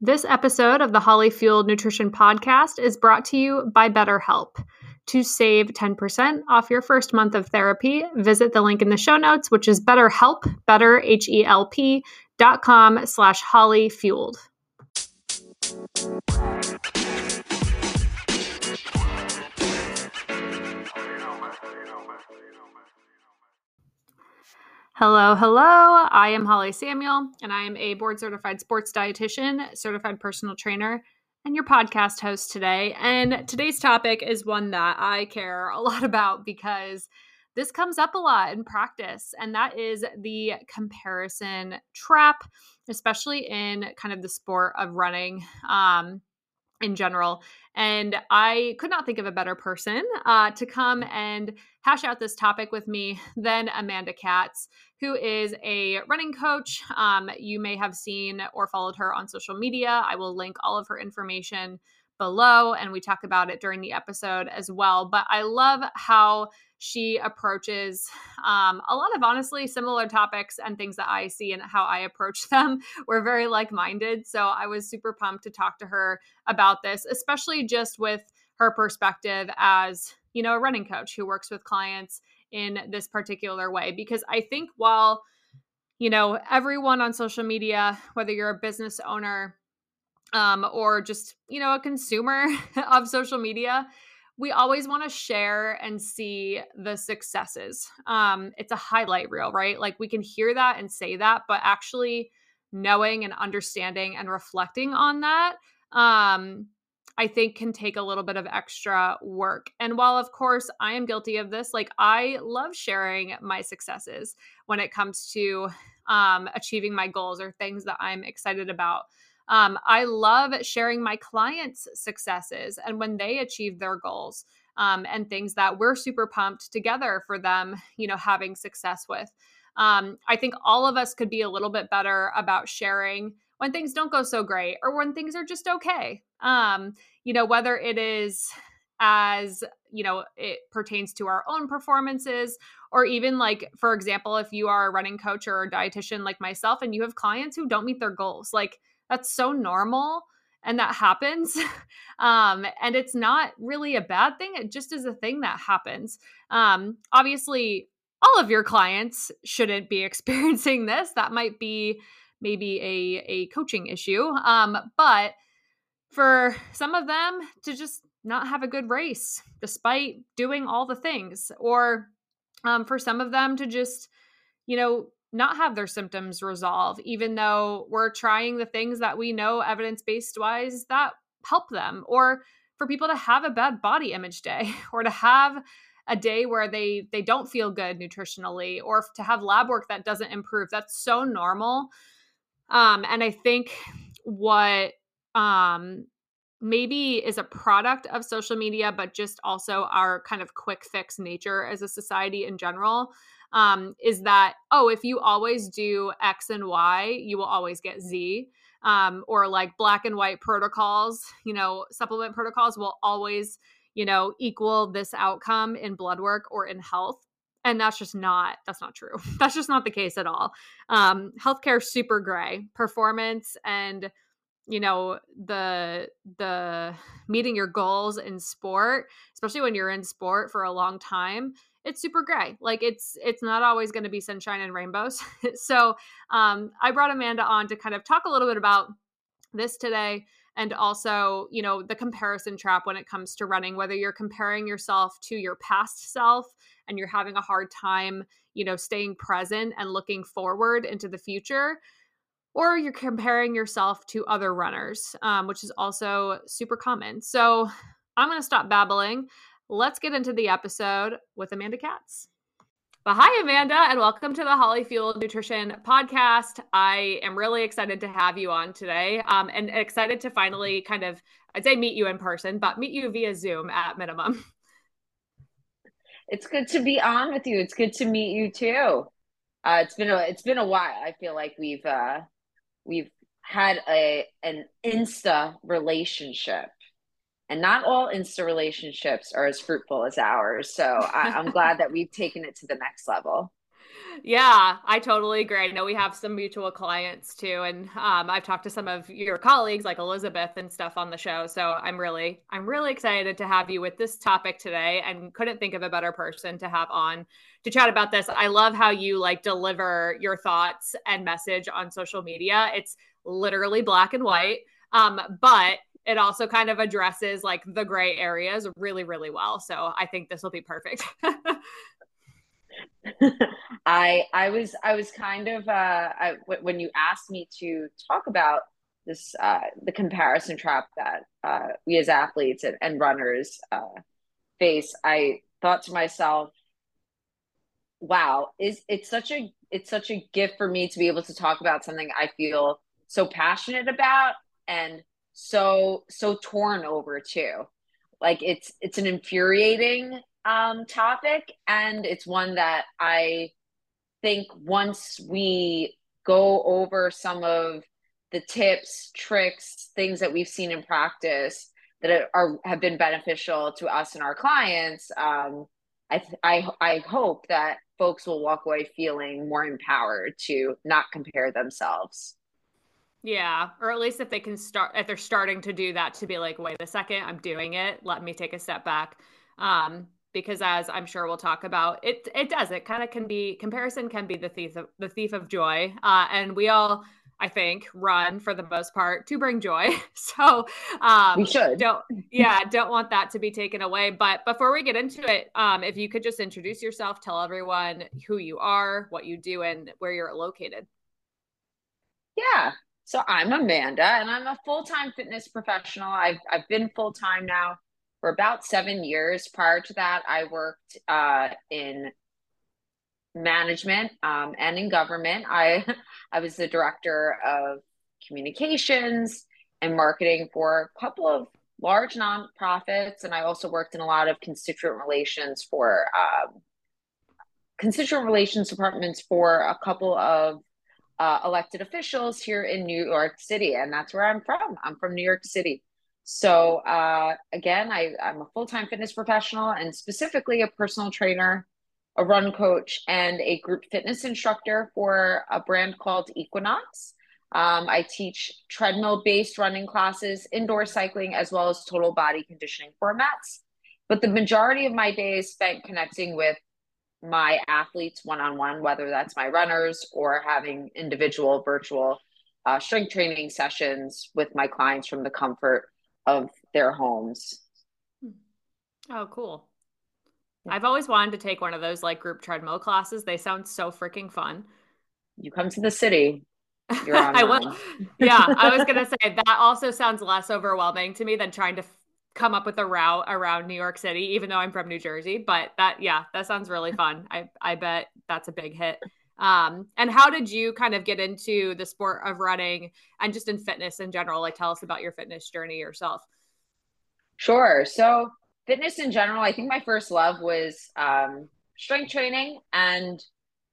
This episode of the Holly Fueled Nutrition Podcast is brought to you by BetterHelp. To save 10% off your first month of therapy, visit the link in the show notes, which is BetterHelp, betterhelp.com/HollyFueled. Hello. I am Holly Samuel, and I am a board-certified sports dietitian, certified personal trainer, and your podcast host today. And today's topic is one that I care a lot about because this comes up a lot in practice, and that is the comparison trap, especially in kind of the sport of running in general. And I could not think of a better person to come and hash out this topic with me than Amanda Katz, who is a running coach. You may have seen or followed her on social media. I will link all of her information below, and we talk about it during the episode as well. But I love how she approaches a lot of honestly similar topics and things that I see and how I approach them. We're very like-minded. So I was super pumped to talk to her about this, especially just with her perspective as, you know, a running coach who works with clients in this particular way. Because I think while, you know, everyone on social media, whether you're a business owner or just, you know, a consumer of social media, we always want to share and see the successes. It's a highlight reel, right? Like we can hear that and say that, but actually knowing and understanding and reflecting on that, I think can take a little bit of extra work. And while of course I am guilty of this, like I love sharing my successes when it comes to achieving my goals or things that I'm excited about. I love sharing my clients' successes and when they achieve their goals and things that we're super pumped together for them, you know, having success with. I think all of us could be a little bit better about sharing when things don't go so great or when things are just okay. You know, whether it is as, you know, it pertains to our own performances, or even like, for example, if you are a running coach or a dietitian like myself and you have clients who don't meet their goals, like that's so normal and that happens. And it's not really a bad thing. It just is a thing that happens. Obviously, all of your clients shouldn't be experiencing this. That might be maybe a coaching issue. But for some of them to just not have a good race despite doing all the things, or for some of them to just, you know, not have their symptoms resolve, even though we're trying the things that we know evidence-based wise that help them, or for people to have a bad body image day or to have a day where they don't feel good nutritionally, or to have lab work that doesn't improve. That's so normal. And I think what maybe is a product of social media, but just also our kind of quick fix nature as a society in general, is that, oh, if you always do X and Y, you will always get Z. Or like black and white protocols, you know, supplement protocols will always, you know, equal this outcome in blood work or in health. And that's not true. That's just not the case at all. Healthcare is super gray. Performance and, you know, the meeting your goals in sport, especially when you're in sport for a long time, it's super gray. Like it's not always going to be sunshine and rainbows. So I brought Amanda on to kind of talk a little bit about this today, and also, you know, the comparison trap when it comes to running, whether you're comparing yourself to your past self and you're having a hard time, you know, staying present and looking forward into the future, or you're comparing yourself to other runners, which is also super common. So I'm going to stop babbling. Let's get into the episode with Amanda Katz. But hi, Amanda, and welcome to the Holly Fueled Nutrition Podcast. I am really excited to have you on today, and excited to finally kind of, I'd say meet you in person, but meet you via Zoom at minimum. It's good to be on with you. It's good to meet you too. It's been a while. I feel like we've had an Insta relationship, and not all Insta relationships are as fruitful as ours. So I'm glad that we've taken it to the next level. Yeah, I totally agree. I know we have some mutual clients too, and I've talked to some of your colleagues like Elizabeth and stuff on the show. So I'm really excited to have you with this topic today, and couldn't think of a better person to have on to chat about this. I love how you like deliver your thoughts and message on social media. It's literally black and white, but it also kind of addresses like the gray areas really, really well. So I think this will be perfect. I was kind of when you asked me to talk about this the comparison trap that we as athletes and runners face, I thought to myself, wow, is it's such a gift for me to be able to talk about something I feel so passionate about and so torn over too. Like it's an infuriating topic, and it's one that I think once we go over some of the tips, tricks, things that we've seen in practice that are have been beneficial to us and our clients, I hope that folks will walk away feeling more empowered to not compare themselves. Yeah, or at least if they can start, if they're starting to do that, to be like, wait a second, I'm doing it. Let me take a step back. Because as I'm sure we'll talk about, it does. It kind of can be comparison can be the thief of joy. And we all, I think, run for the most part to bring joy. So We should. don't yeah, don't want that to be taken away. But before we get into it, if you could just introduce yourself, tell everyone who you are, what you do, and where you're located. Yeah. So I'm Amanda, and I'm a full-time fitness professional. I've been full-time now for about 7 years. Prior to that, I worked in management and in government. I was the director of communications and marketing for a couple of large nonprofits, and I also worked in a lot of constituent relations departments for a couple of elected officials here in New York City, and that's where I'm from. I'm from New York City. So again, I'm a full-time fitness professional and specifically a personal trainer, a run coach, and a group fitness instructor for a brand called Equinox. I teach treadmill-based running classes, indoor cycling, as well as total body conditioning formats. But the majority of my day is spent connecting with my athletes one on one, whether that's my runners or having individual virtual strength training sessions with my clients from the comfort of their homes. Oh, cool. Yeah. I've always wanted to take one of those like group treadmill classes. They sound so freaking fun. You come to the city, you're on I will. mine. Yeah, I was gonna say that also sounds less overwhelming to me than trying to come up with a route around New York City, even though I'm from New Jersey. But that, yeah, that sounds really fun. I bet that's a big hit. And how did you kind of get into the sport of running and just in fitness in general? Like, tell us about your fitness journey yourself. Sure. So, fitness in general, I think my first love was strength training, and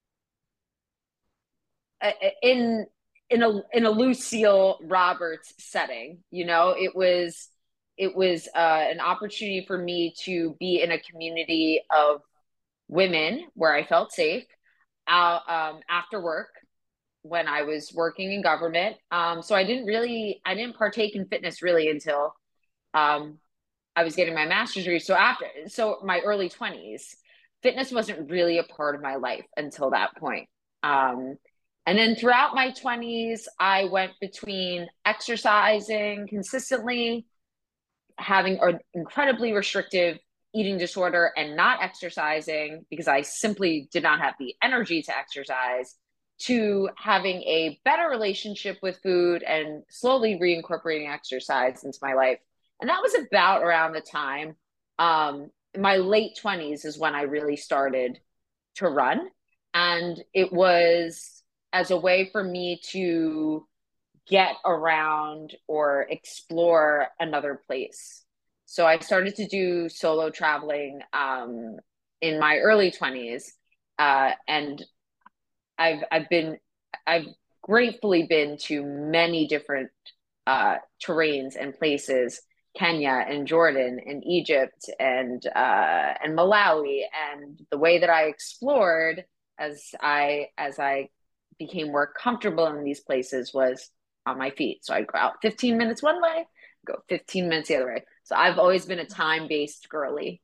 uh, in in a Lucille Roberts setting. It was an opportunity for me to be in a community of women where I felt safe after work when I was working in government. So I didn't partake in fitness really until um, I was getting my master's degree. So my early 20s, fitness wasn't really a part of my life until that point. Um, and then throughout my 20s, I went between exercising consistently, having an incredibly restrictive eating disorder, and not exercising because I simply did not have the energy to exercise, to having a better relationship with food and slowly reincorporating exercise into my life. And that was about around the time, my late 20s is when I really started to run. And it was as a way for me to get around or explore another place. So I started to do solo traveling in my early 20s. And I've been I've gratefully been to many different terrains and places, Kenya and Jordan and Egypt and Malawi. And the way that I explored as I became more comfortable in these places was on my feet. So I'd go out 15 minutes one way, go 15 minutes the other way. So I've always been a time-based girly.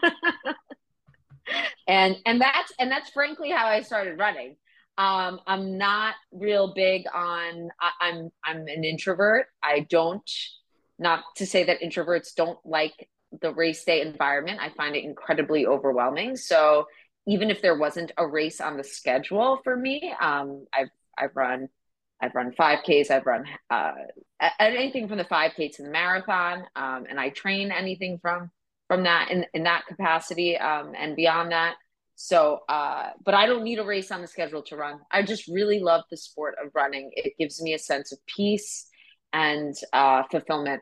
And that's frankly how I started running. I'm not real big on I'm an introvert. I don't, not to say that introverts don't like the race day environment. I find it incredibly overwhelming. So even if there wasn't a race on the schedule for me, I've run I've run 5Ks, I've run anything from the 5K to the marathon, and I train anything from that in that capacity, and beyond that. So, but I don't need a race on the schedule to run. I just really love the sport of running. It gives me a sense of peace and fulfillment.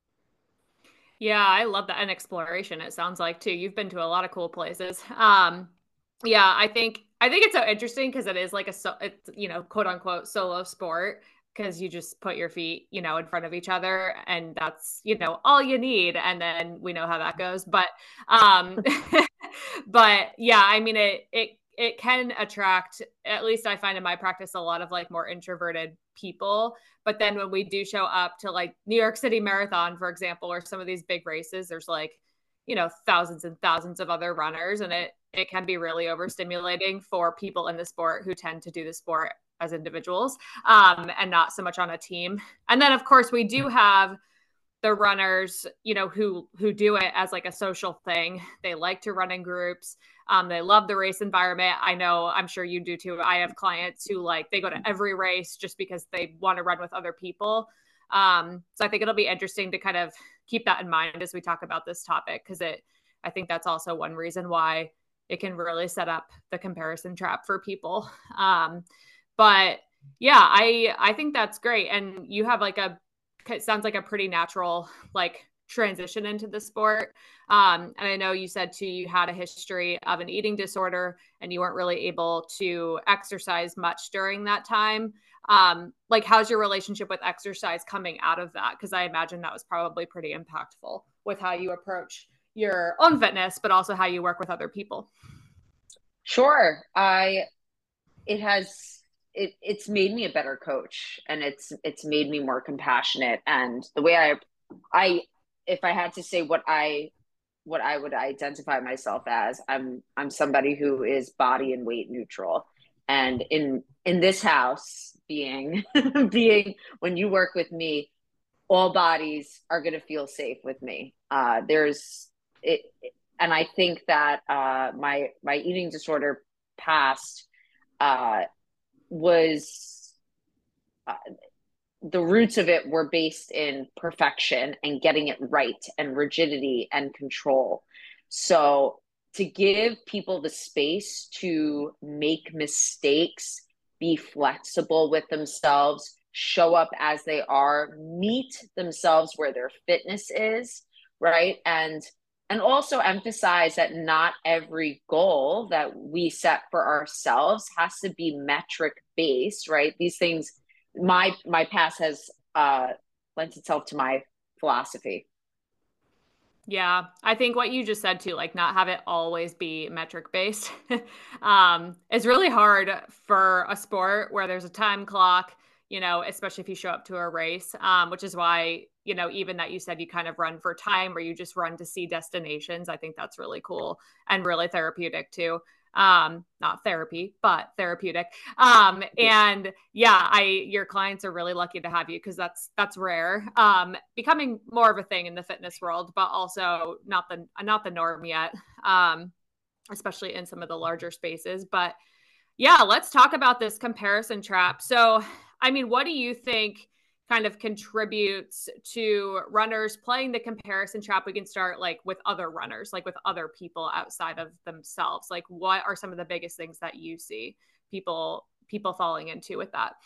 Yeah, I love that. And exploration, it sounds like too. You've been to a lot of cool places. Yeah, I think it's so interesting because it is like it's, quote unquote solo sport because you just put your feet, in front of each other and that's, all you need. And then we know how that goes. Um, but yeah, I mean, it can attract, at least I find in my practice, a lot of like more introverted people. But then when we do show up to like New York City Marathon, for example, or some of these big races, there's like, thousands and thousands of other runners, and it can be really overstimulating for people in the sport who tend to do the sport as individuals, and not so much on a team. And then of course we do have the runners, who do it as like a social thing. They like to run in groups. They love the race environment. I know, I'm sure you do too. I have clients who like, they go to every race just because they want to run with other people. So I think it'll be interesting to kind of keep that in mind as we talk about this topic, because I think that's also one reason why it can really set up the comparison trap for people. But yeah, I think that's great. And you have like it sounds like a pretty natural like transition into the sport. And I know you said too, you had a history of an eating disorder and you weren't really able to exercise much during that time. Like how's your relationship with exercise coming out of that? Because I imagine that was probably pretty impactful with how you approach your own fitness, but also how you work with other people. Sure, I it has it's made me a better coach, and it's made me more compassionate. And the way I if I had to say what I would identify myself as, I'm somebody who is body and weight neutral. And in this house, being being when you work with me, all bodies are going to feel safe with me. There's it, and I think that my eating disorder past uh, was uh, the roots of it were based in perfection and getting it right and rigidity and control. So to give people the space to make mistakes, be flexible with themselves, show up as they are, meet themselves where their fitness is, right? And also emphasize that not every goal that we set for ourselves has to be metric based, right? These things, my past has lent itself to my philosophy. Yeah, I think what you just said too, like not have it always be metric based, is really hard for a sport where there's a time clock, especially if you show up to a race, which is why, even that you said you kind of run for time or you just run to see destinations. I think that's really cool and really therapeutic too. Not therapy, but therapeutic. And yeah, your clients are really lucky to have you because that's rare. Becoming more of a thing in the fitness world, but also not the norm yet. Especially in some of the larger spaces. But yeah, let's talk about this comparison trap. So, I mean, what do you think kind of contributes to runners playing the comparison trap? We can start like with other runners, like with other people outside of themselves. Like what are some of the biggest things that you see people falling into with that?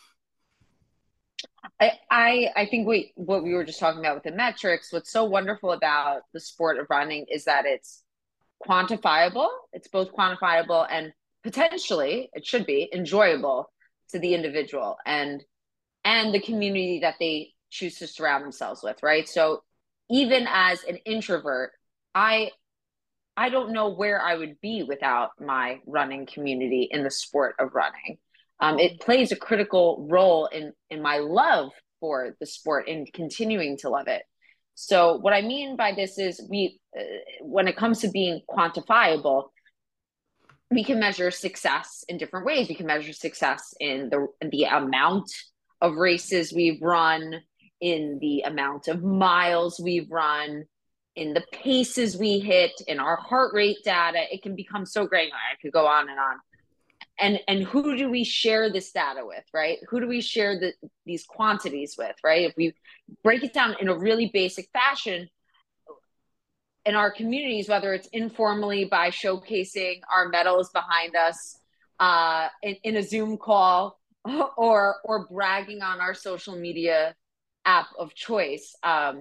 I think what we were just talking about with the metrics, what's so wonderful about the sport of running is that it's quantifiable. It's both quantifiable and potentially it should be enjoyable to the individual and the community that they choose to surround themselves with, right? So even as an introvert, I I don't know where I would be without my running community in the sport of running. It plays a critical role in my love for the sport and continuing to love it. So what I mean by this is when it comes to being quantifiable, we can measure success in different ways. We can measure success in the amount of races we've run, in the amount of miles we've run, in the paces we hit, in our heart rate data. It can become so granular. I could go on and on. And who do we share this data with, right? Who do we share these quantities with, right? If we break it down in a really basic fashion, in our communities, whether it's informally by showcasing our medals behind us in a Zoom call, or bragging on our social media app of choice.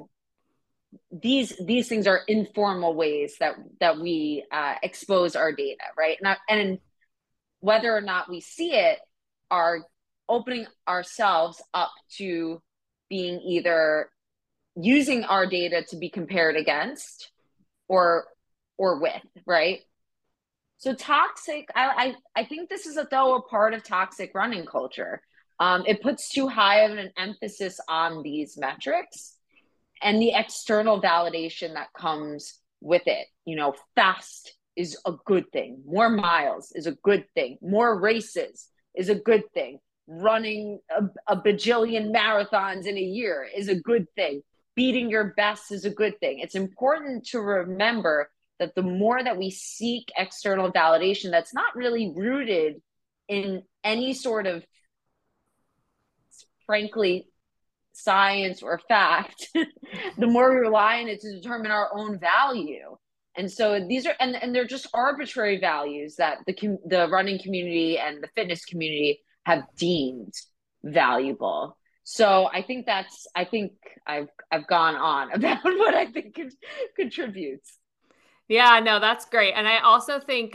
These things are informal ways that we expose our data, right? And whether or not we see it, are opening ourselves up to being either using our data to be compared against or with, right? So toxic, I think this is though a part of toxic running culture. It puts too high of an emphasis on these metrics and the external validation that comes with it. Fast is a good thing. More miles is a good thing. More races is a good thing. Running a bajillion marathons in a year is a good thing. Beating your best is a good thing. It's important to remember that the more that we seek external validation that's not really rooted in any sort of, frankly, science or fact, the more we rely on it to determine our own value. And so these are, and they're just arbitrary values that the running community and the fitness community have deemed valuable. So I think I've gone on about what I think contributes. Yeah, no, that's great. And I also think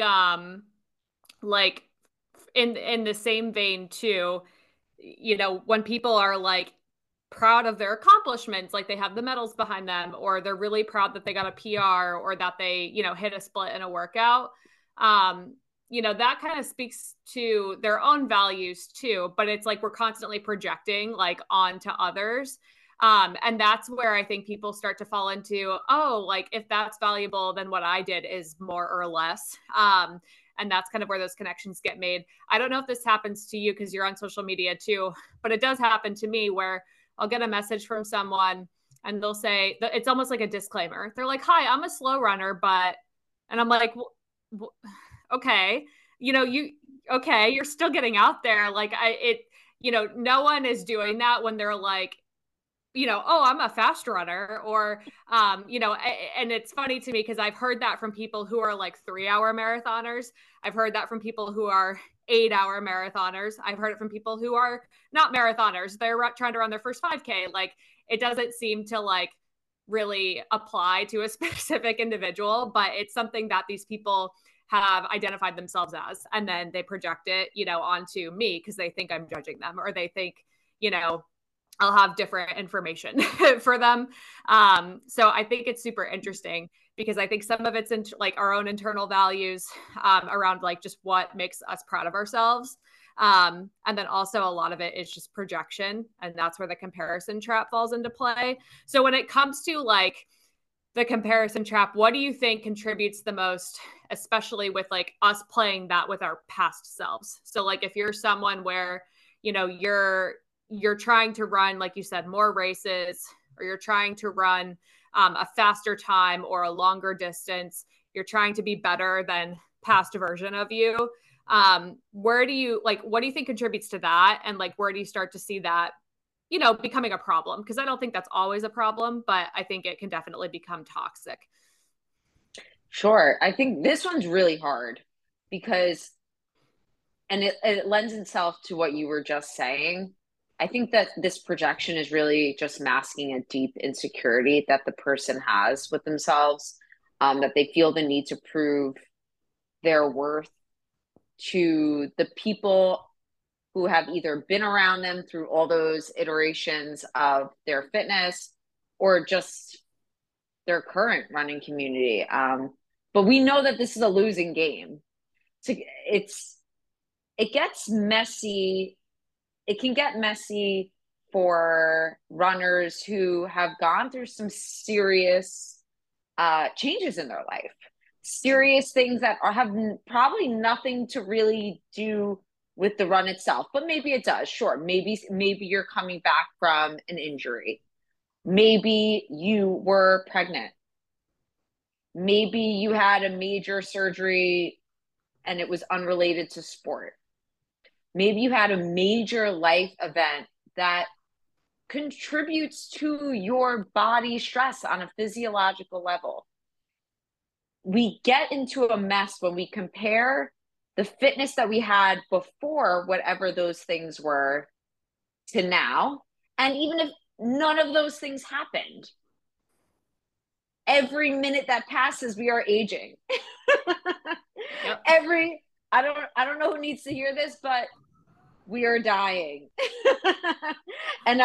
like in the same vein too, when people are like proud of their accomplishments, like they have the medals behind them, or they're really proud that they got a PR or that they, hit a split in a workout. That kind of speaks to their own values too, but it's like we're constantly projecting like onto others. And that's where I think people start to fall into, oh, like if that's valuable, then what I did is more or less. And that's kind of where those connections get made. I don't know if this happens to you because you're on social media too, but it does happen to me where I'll get a message from someone and they'll say, it's almost like a disclaimer. They're like, hi, I'm a slow runner, but, and I'm like, okay, okay, you're still getting out there. Like no one is doing that when they're like, oh, I'm a fast runner, or, and it's funny to me because I've heard that from people who are like 3-hour marathoners. I've heard that from people who are 8-hour marathoners. I've heard it from people who are not marathoners. They're trying to run their first 5K. Like it doesn't seem to like really apply to a specific individual, but it's something that these people have identified themselves as, and then they project it, onto me because they think I'm judging them, or they think, I'll have different information for them. So I think it's super interesting because I think some of it's in like our own internal values around like just what makes us proud of ourselves. And then also a lot of it is just projection. And that's where the comparison trap falls into play. So when it comes to like the comparison trap, what do you think contributes the most, especially with like us playing that with our past selves? So like if you're someone where, you're trying to run, like you said, more races, or you're trying to run a faster time or a longer distance, you're trying to be better than past version of you. What do you think contributes to that? And like, where do you start to see that, becoming a problem? Because I don't think that's always a problem, but I think it can definitely become toxic. Sure. I think this one's really hard because, and it lends itself to what you were just saying. I think that this projection is really just masking a deep insecurity that the person has with themselves, that they feel the need to prove their worth to the people who have either been around them through all those iterations of their fitness or just their current running community. but we know that this is a losing game. So it gets messy. It can get messy for runners who have gone through some serious changes in their life, serious things that have probably nothing to really do with the run itself, but maybe it does. Sure, maybe you're coming back from an injury. Maybe you were pregnant. Maybe you had a major surgery and it was unrelated to sport. Maybe you had a major life event that contributes to your body stress on a physiological level. We get into a mess when we compare the fitness that we had before whatever those things were to now. And even if none of those things happened, every minute that passes, we are aging. Yep. I don't know who needs to hear this, but we are dying. And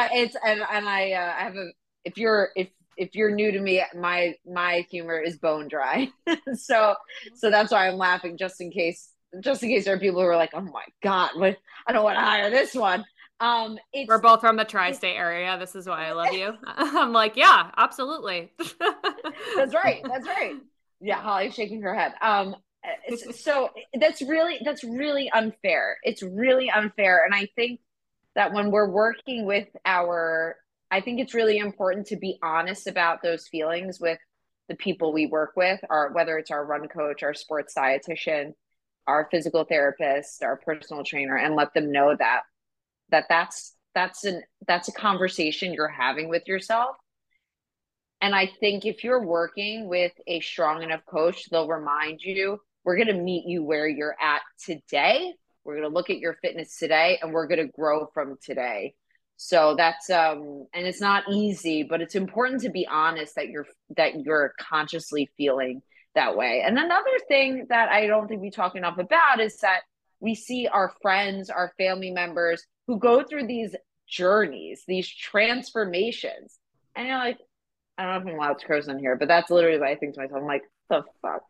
I have a, if you're new to me, my humor is bone dry. so that's why I'm laughing, just in case there are people who are like, oh my God, what, I don't want to hire this one. We're both from the tri-state area. This is why I love you. I'm like, yeah, absolutely. That's right. Yeah, Holly's shaking her head. So that's really unfair. It's really unfair. And I think that when we're working with I think it's really important to be honest about those feelings with the people we work with, or whether it's our run coach, our sports dietitian, our physical therapist, our personal trainer, and let them know that's a conversation you're having with yourself. And I think if you're working with a strong enough coach, they'll remind you, we're going to meet you where you're at today. We're going to look at your fitness today, and we're going to grow from today. So that's and it's not easy, but it's important to be honest that you're consciously feeling that way. And another thing that I don't think we talk enough about is that we see our friends, our family members who go through these journeys, these transformations. And you're like, I don't know if I'm allowed to curse on here, but that's literally what I think to myself. I'm like, the fuck?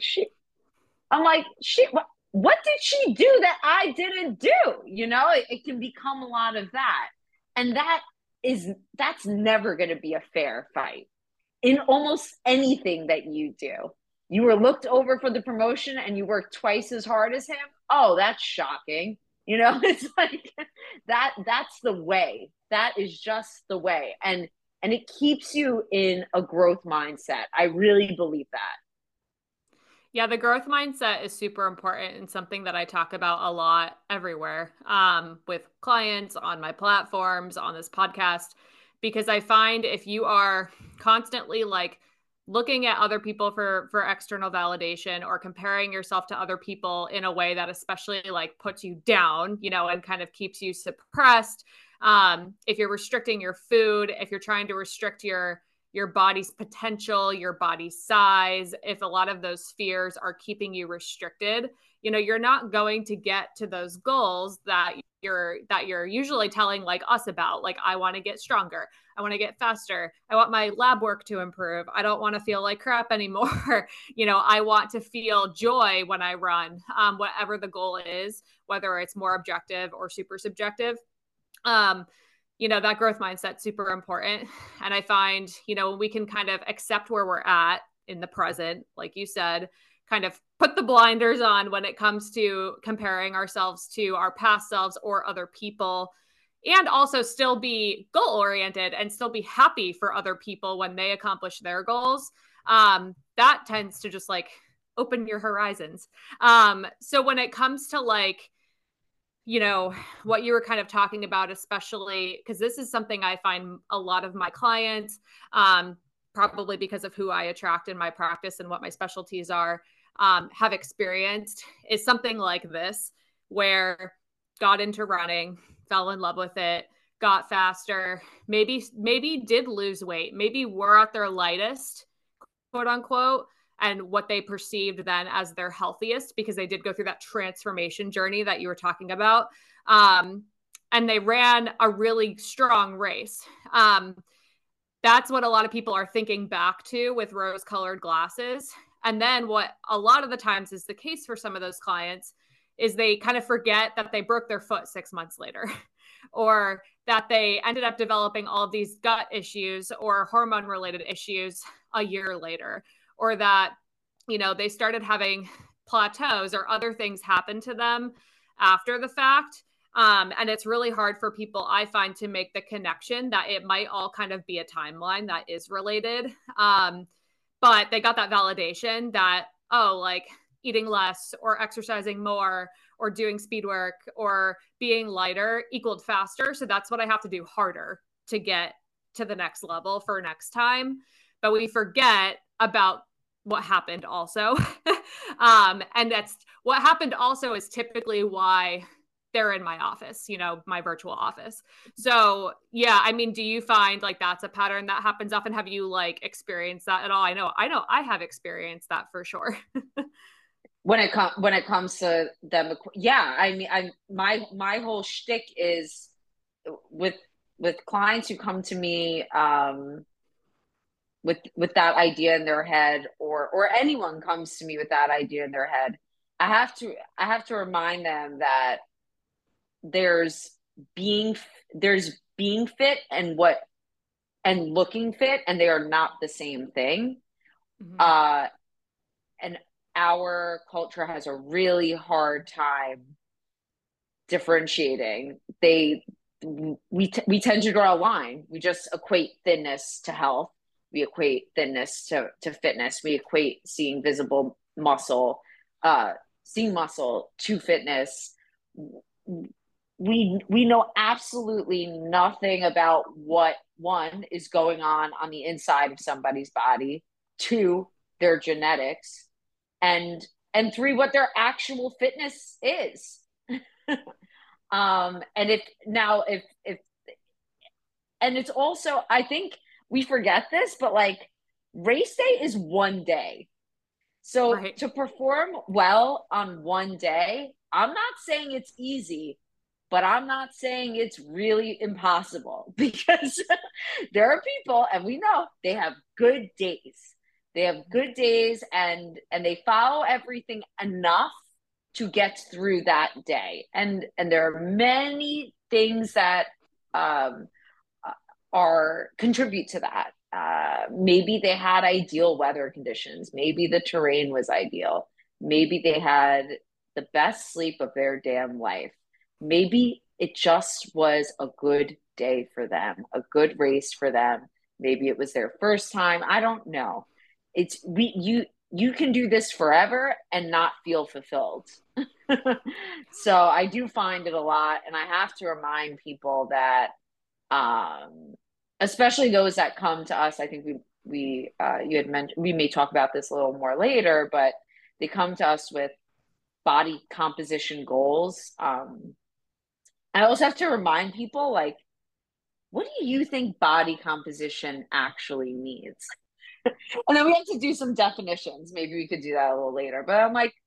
I'm like, shit, what did she do that I didn't do? You know, it can become a lot of that. And that's never going to be a fair fight in almost anything that you do. You were looked over for the promotion and you worked twice as hard as him. Oh, that's shocking. You know, it's like that's the way. That is just the way. And it keeps you in a growth mindset. I really believe that. Yeah, the growth mindset is super important and something that I talk about a lot everywhere, with clients, on my platforms, on this podcast, because I find if you are constantly like looking at other people for external validation, or comparing yourself to other people in a way that especially like puts you down, and kind of keeps you suppressed. If you're restricting your food, if you're trying to restrict your body's potential, your body's size, if a lot of those fears are keeping you restricted, you're not going to get to those goals that you're usually telling like us about. Like, I want to get stronger. I want to get faster. I want my lab work to improve. I don't want to feel like crap anymore. I want to feel joy when I run, whatever the goal is, whether it's more objective or super subjective. That growth mindset super important. And I find, when we can kind of accept where we're at in the present, like you said, kind of put the blinders on when it comes to comparing ourselves to our past selves or other people, and also still be goal oriented and still be happy for other people when they accomplish their goals. That tends to just like open your horizons. So when it comes to like, what you were kind of talking about, especially because this is something I find a lot of my clients, probably because of who I attract in my practice and what my specialties are, have experienced, is something like this, where got into running, fell in love with it, got faster, maybe did lose weight, maybe were at their lightest, quote unquote, and what they perceived then as their healthiest, because they did go through that transformation journey that you were talking about. And they ran a really strong race. That's what a lot of people are thinking back to with rose-colored glasses. And then what a lot of the times is the case for some of those clients is they kind of forget that they broke their foot 6 months later or that they ended up developing all of these gut issues or hormone related issues a year later, or that, they started having plateaus or other things happen to them after the fact. And it's really hard for people, I find, to make the connection that it might all kind of be a timeline that is related. But they got that validation that, oh, like eating less or exercising more or doing speed work or being lighter equaled faster. So that's what I have to do harder to get to the next level for next time. But we forget about what happened also. And that's what happened also is typically why they're in my office, my virtual office. So yeah, I mean, do you find like that's a pattern that happens often? Have you like experienced that at all? I know I have experienced that for sure. When it comes to them, yeah, I mean, my whole shtick is with clients who come to me with that idea in their head, or anyone comes to me with that idea in their head, I have to remind them that there's being fit and looking fit, and they are not the same thing. Mm-hmm. And our culture has a really hard time differentiating. We tend to draw a line. We just equate thinness to health. We equate thinness to fitness. We equate seeing muscle to fitness. We know absolutely nothing about what, one, is going on the inside of somebody's body, two, their genetics, and three, what their actual fitness is. And if and it's also, I think we forget this, but like race day is one day. So right. To perform well on one day, I'm not saying it's easy, but I'm not saying it's really impossible, because there are people, and we know they have good days. They have good days, and they follow everything enough to get through that day. And there are many things that contribute to that. Maybe they had ideal weather conditions. Maybe the terrain was ideal. Maybe they had the best sleep of their damn life. Maybe it just was a good day for them, a good race for them. Maybe it was their first time. I don't know. You can do this forever and not feel fulfilled. So I do find it a lot, and I have to remind people that, especially those that come to us. I think you had mentioned, we may talk about this a little more later, but they come to us with body composition goals. I also have to remind people, like, what do you think body composition actually means? And then we have to do some definitions. Maybe we could do that a little later. But I'm like,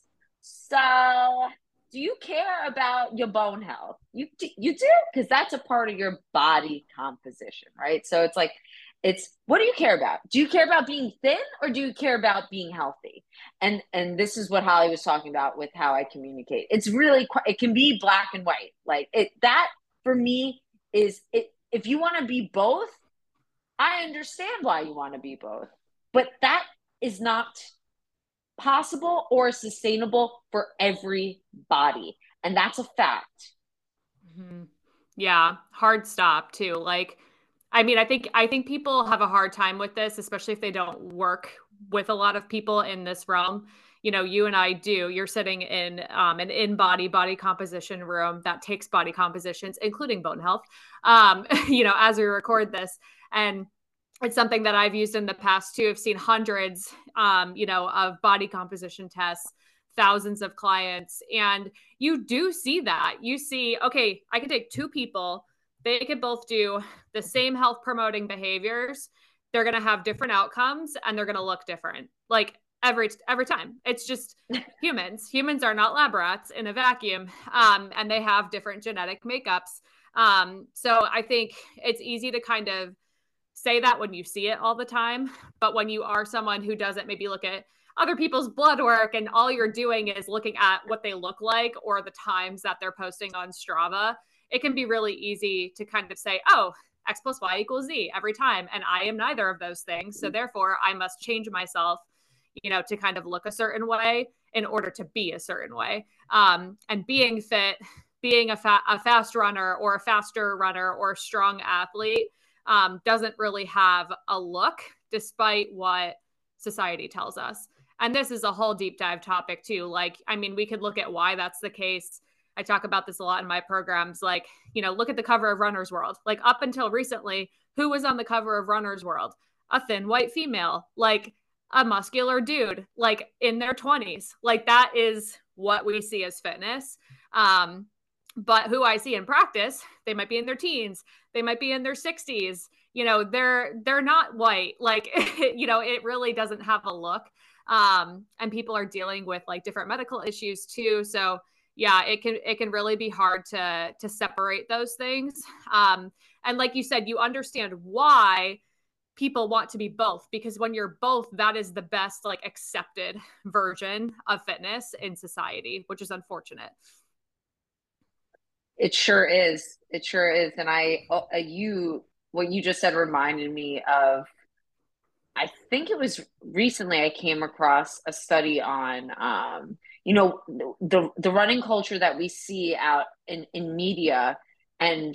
so do you care about your bone health? You do? Because that's a part of your body composition, right? So it's like, what do you care about? Do you care about being thin, or do you care about being healthy? And this is what Holly was talking about with how I communicate. It's really, it can be black and white. Like that for me is it. If you want to be both, I understand why you want to be both, but that is not possible or sustainable for every body. And that's a fact. Mm-hmm. Yeah. Hard stop too. Like, I mean, I think people have a hard time with this, especially if they don't work with a lot of people in this realm. You and I do. You're sitting in an body composition room that takes body compositions, including bone health, as we record this. And it's something that I've used in the past too. I've seen hundreds, of body composition tests, thousands of clients. And you do see that. You see, okay, I can take two people. They could both do the same health promoting behaviors. They're going to have different outcomes, and they're going to look different. Like every time. It's just humans. Humans are not lab rats in a vacuum. And they have different genetic makeups. So I think it's easy to kind of say that when you see it all the time. But when you are someone who doesn't maybe look at other people's blood work and all you're doing is looking at what they look like or the times that they're posting on Strava, it can be really easy to kind of say, oh, X plus Y equals Z every time. And I am neither of those things. So therefore I must change myself, to kind of look a certain way in order to be a certain way. And being fit, being a fast runner or a faster runner or a strong athlete doesn't really have a look, despite what society tells us. And this is a whole deep dive topic too. Like, I mean, we could look at why that's the case. I talk about this a lot in my programs. Like, look at the cover of Runner's World. Like, up until recently, who was on the cover of Runner's World? A thin white female, like a muscular dude, like in their 20s. Like, that is what we see as fitness. But who I see in practice, they might be in their teens, they might be in their 60s. They're not white. Like, it really doesn't have a look. And people are dealing with like different medical issues too. So yeah, it can really be hard to separate those things. And like you said, you understand why people want to be both, because when you're both, that is the best like accepted version of fitness in society, which is unfortunate. It sure is. It sure is. And what you just said reminded me of, I think it was recently I came across a study on, the running culture that we see out in media, and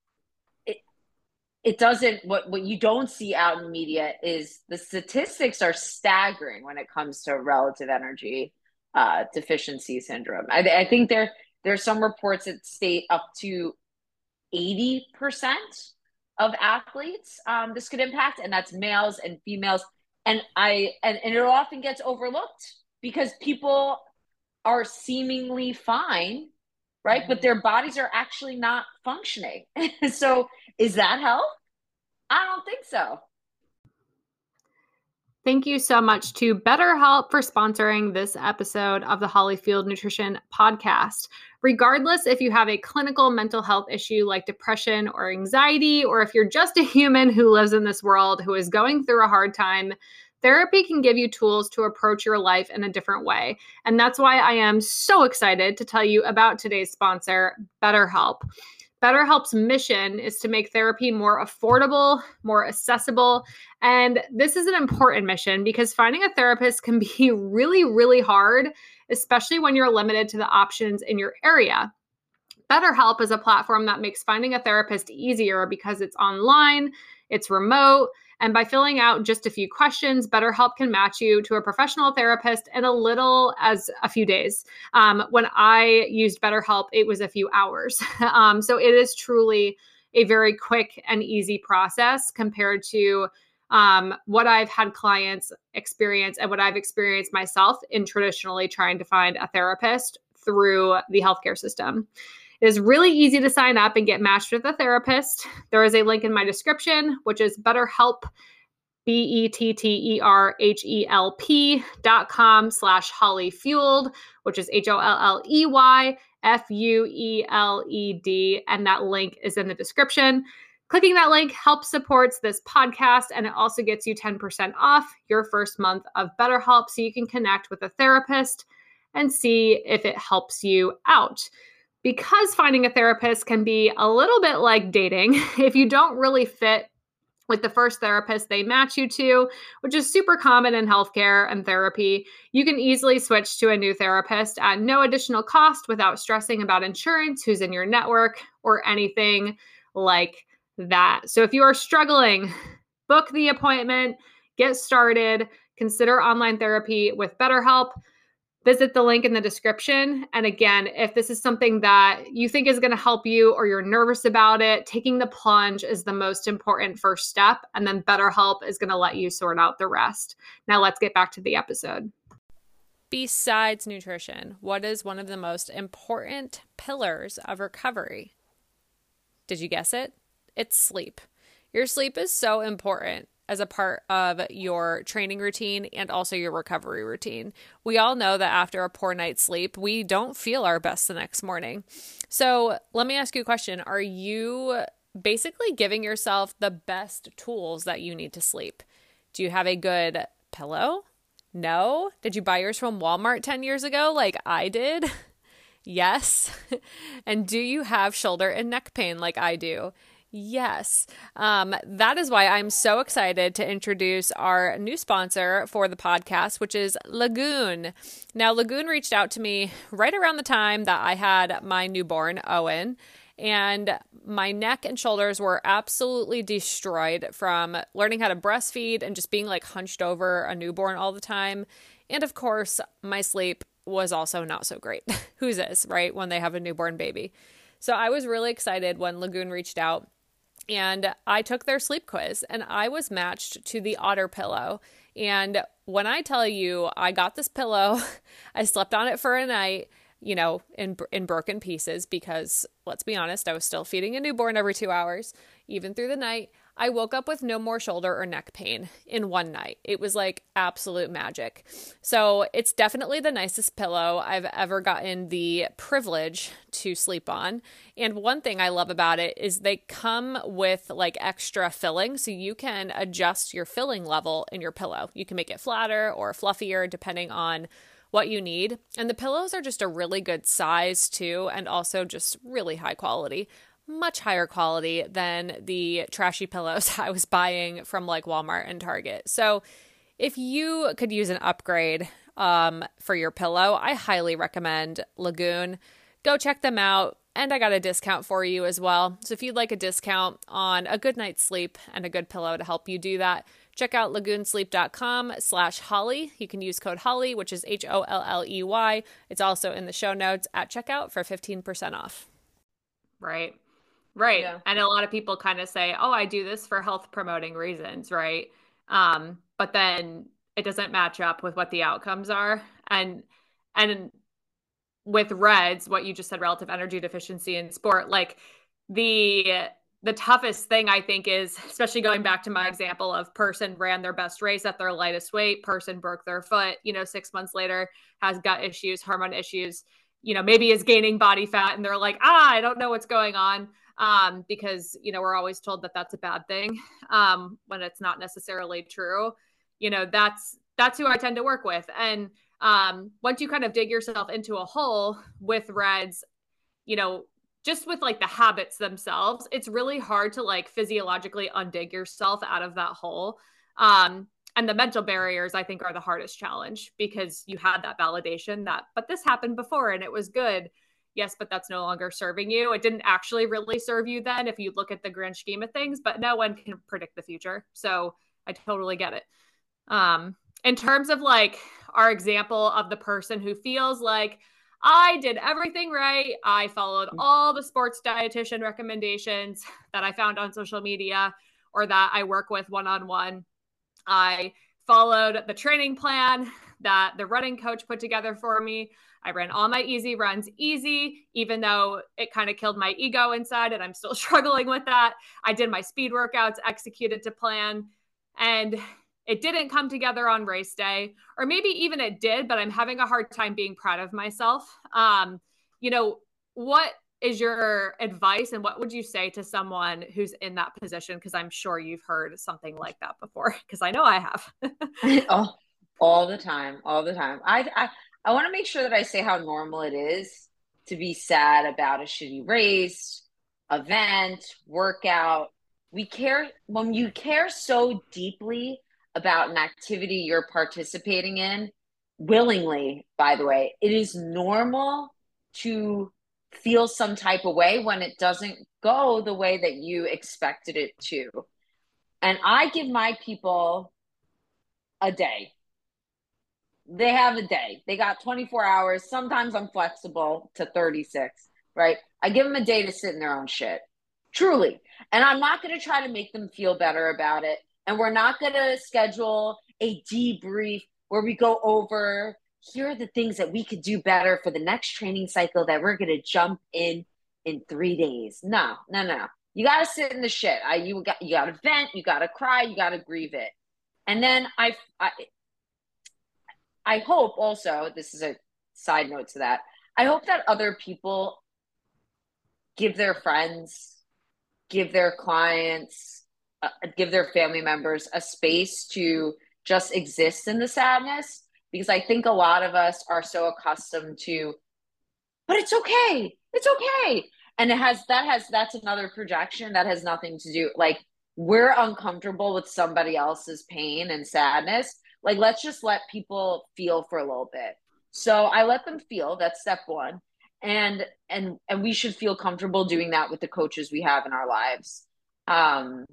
it doesn't, what you don't see out in media is the statistics are staggering when it comes to relative energy deficiency syndrome. I think there's some reports that state up to 80% of athletes this could impact, and that's males and females. And it often gets overlooked because people are seemingly fine, right? But their bodies are actually not functioning. So is that health? I don't think so. Thank you so much to BetterHelp for sponsoring this episode of the Hollyfield Nutrition Podcast. Regardless if you have a clinical mental health issue like depression or anxiety, or if you're just a human who lives in this world who is going through a hard time, therapy can give you tools to approach your life in a different way. And that's why I am so excited to tell you about today's sponsor, BetterHelp. BetterHelp's mission is to make therapy more affordable, more accessible. And this is an important mission because finding a therapist can be really, really hard, especially when you're limited to the options in your area. BetterHelp is a platform that makes finding a therapist easier because it's online, it's remote, and by filling out just a few questions, BetterHelp can match you to a professional therapist in a little as a few days. When I used BetterHelp, it was a few hours. So it is truly a very quick and easy process compared to what I've had clients experience and what I've experienced myself in traditionally trying to find a therapist through the healthcare system. It is really easy to sign up and get matched with a therapist. There is a link in my description, which is BetterHelp, BetterHelp.com/HollyFueled, which is HOLLEYFUELED. And that link is in the description. Clicking that link helps supports this podcast, and it also gets you 10% off your first month of BetterHelp so you can connect with a therapist and see if it helps you out. Because finding a therapist can be a little bit like dating. If you don't really fit with the first therapist they match you to, which is super common in healthcare and therapy, you can easily switch to a new therapist at no additional cost without stressing about insurance, who's in your network, or anything like that. So if you are struggling, book the appointment, get started, consider online therapy with BetterHelp. Visit the link in the description. And again, if this is something that you think is going to help you or you're nervous about it, taking the plunge is the most important first step. And then BetterHelp is going to let you sort out the rest. Now let's get back to the episode. Besides nutrition, what is one of the most important pillars of recovery? Did you guess it? It's sleep. Your sleep is so important as a part of your training routine and also your recovery routine. We all know that after a poor night's sleep, we don't feel our best the next morning. So let me ask you a question. Are you basically giving yourself the best tools that you need to sleep? Do you have a good pillow, No? Did you buy yours from Walmart 10 years ago like I did? Yes. And do you have shoulder and neck pain like I do? Yes. That is why I'm so excited to introduce our new sponsor for the podcast, which is Lagoon. Now, Lagoon reached out to me right around the time that I had my newborn, Owen, and my neck and shoulders were absolutely destroyed from learning how to breastfeed and just being like hunched over a newborn all the time. And of course, my sleep was also not so great. Who's this, right? When they have a newborn baby. So I was really excited when Lagoon reached out. And I took their sleep quiz and I was matched to the Otter pillow. And when I tell you I got this pillow, I slept on it for a night, in broken pieces because, let's be honest, I was still feeding a newborn every 2 hours, even through the night. I woke up with no more shoulder or neck pain in one night. It was like absolute magic. So it's definitely the nicest pillow I've ever gotten the privilege to sleep on. And one thing I love about it is they come with like extra filling, so you can adjust your filling level in your pillow. You can make it flatter or fluffier depending on what you need. And the pillows are just a really good size too, and also just really high quality. Much higher quality than the trashy pillows I was buying from like Walmart and Target. So if you could use an upgrade for your pillow, I highly recommend Lagoon. Go check them out. And I got a discount for you as well. So if you'd like a discount on a good night's sleep and a good pillow to help you do that, check out lagoonsleep.com/Holly. You can use code Holly, which is HOLLEY. It's also in the show notes at checkout for 15% off. Right. Right. Yeah. And a lot of people kind of say, oh, I do this for health promoting reasons, right? But then it doesn't match up with what the outcomes are. And with RED-S, what you just said, relative energy deficiency in sport, like the toughest thing I think is, especially going back to my example of person ran their best race at their lightest weight, person broke their foot, 6 months later has gut issues, hormone issues, maybe is gaining body fat and they're like, I don't know what's going on. Because, we're always told that that's a bad thing, when it's not necessarily true. That's who I tend to work with. And, once you kind of dig yourself into a hole with RED-S, just with like the habits themselves, it's really hard to like physiologically undig yourself out of that hole. And the mental barriers, I think, are the hardest challenge because you had that validation but this happened before and it was good. Yes, but that's no longer serving you. It didn't actually really serve you then if you look at the grand scheme of things, but no one can predict the future. So I totally get it. In terms of like our example of the person who feels like I did everything right, I followed all the sports dietitian recommendations that I found on social media or that I work with one-on-one. I followed the training plan that the running coach put together for me. I ran all my easy runs easy, even though it kind of killed my ego inside and I'm still struggling with that. I did my speed workouts, executed to plan, and it didn't come together on race day, or maybe even it did, but I'm having a hard time being proud of myself. What is your advice and what would you say to someone who's in that position? Because I'm sure you've heard something like that before, because I know I have. Oh, all the time. I want to make sure that I say how normal it is to be sad about a shitty race, event, workout. When you care so deeply about an activity you're participating in, willingly, by the way, it is normal to feel some type of way when it doesn't go the way that you expected it to. And I give my people a day. They have a day. They got 24 hours. Sometimes I'm flexible to 36, right? I give them a day to sit in their own shit. Truly. And I'm not going to try to make them feel better about it. And we're not going to schedule a debrief where we go over, here are the things that we could do better for the next training cycle that we're going to jump in 3 days. No. You got to sit in the shit. You got to vent. You got to cry. You got to grieve it. And then I hope also, this is a side note to that, I hope that other people give their friends, give their clients, give their family members a space to just exist in the sadness, because I think a lot of us are so accustomed to, but it's okay. It's okay. And that's another projection that has nothing to do. Like, we're uncomfortable with somebody else's pain and sadness. Like, let's just let people feel for a little bit. So I let them feel. That's step one. And we should feel comfortable doing that with the coaches we have in our lives. Um,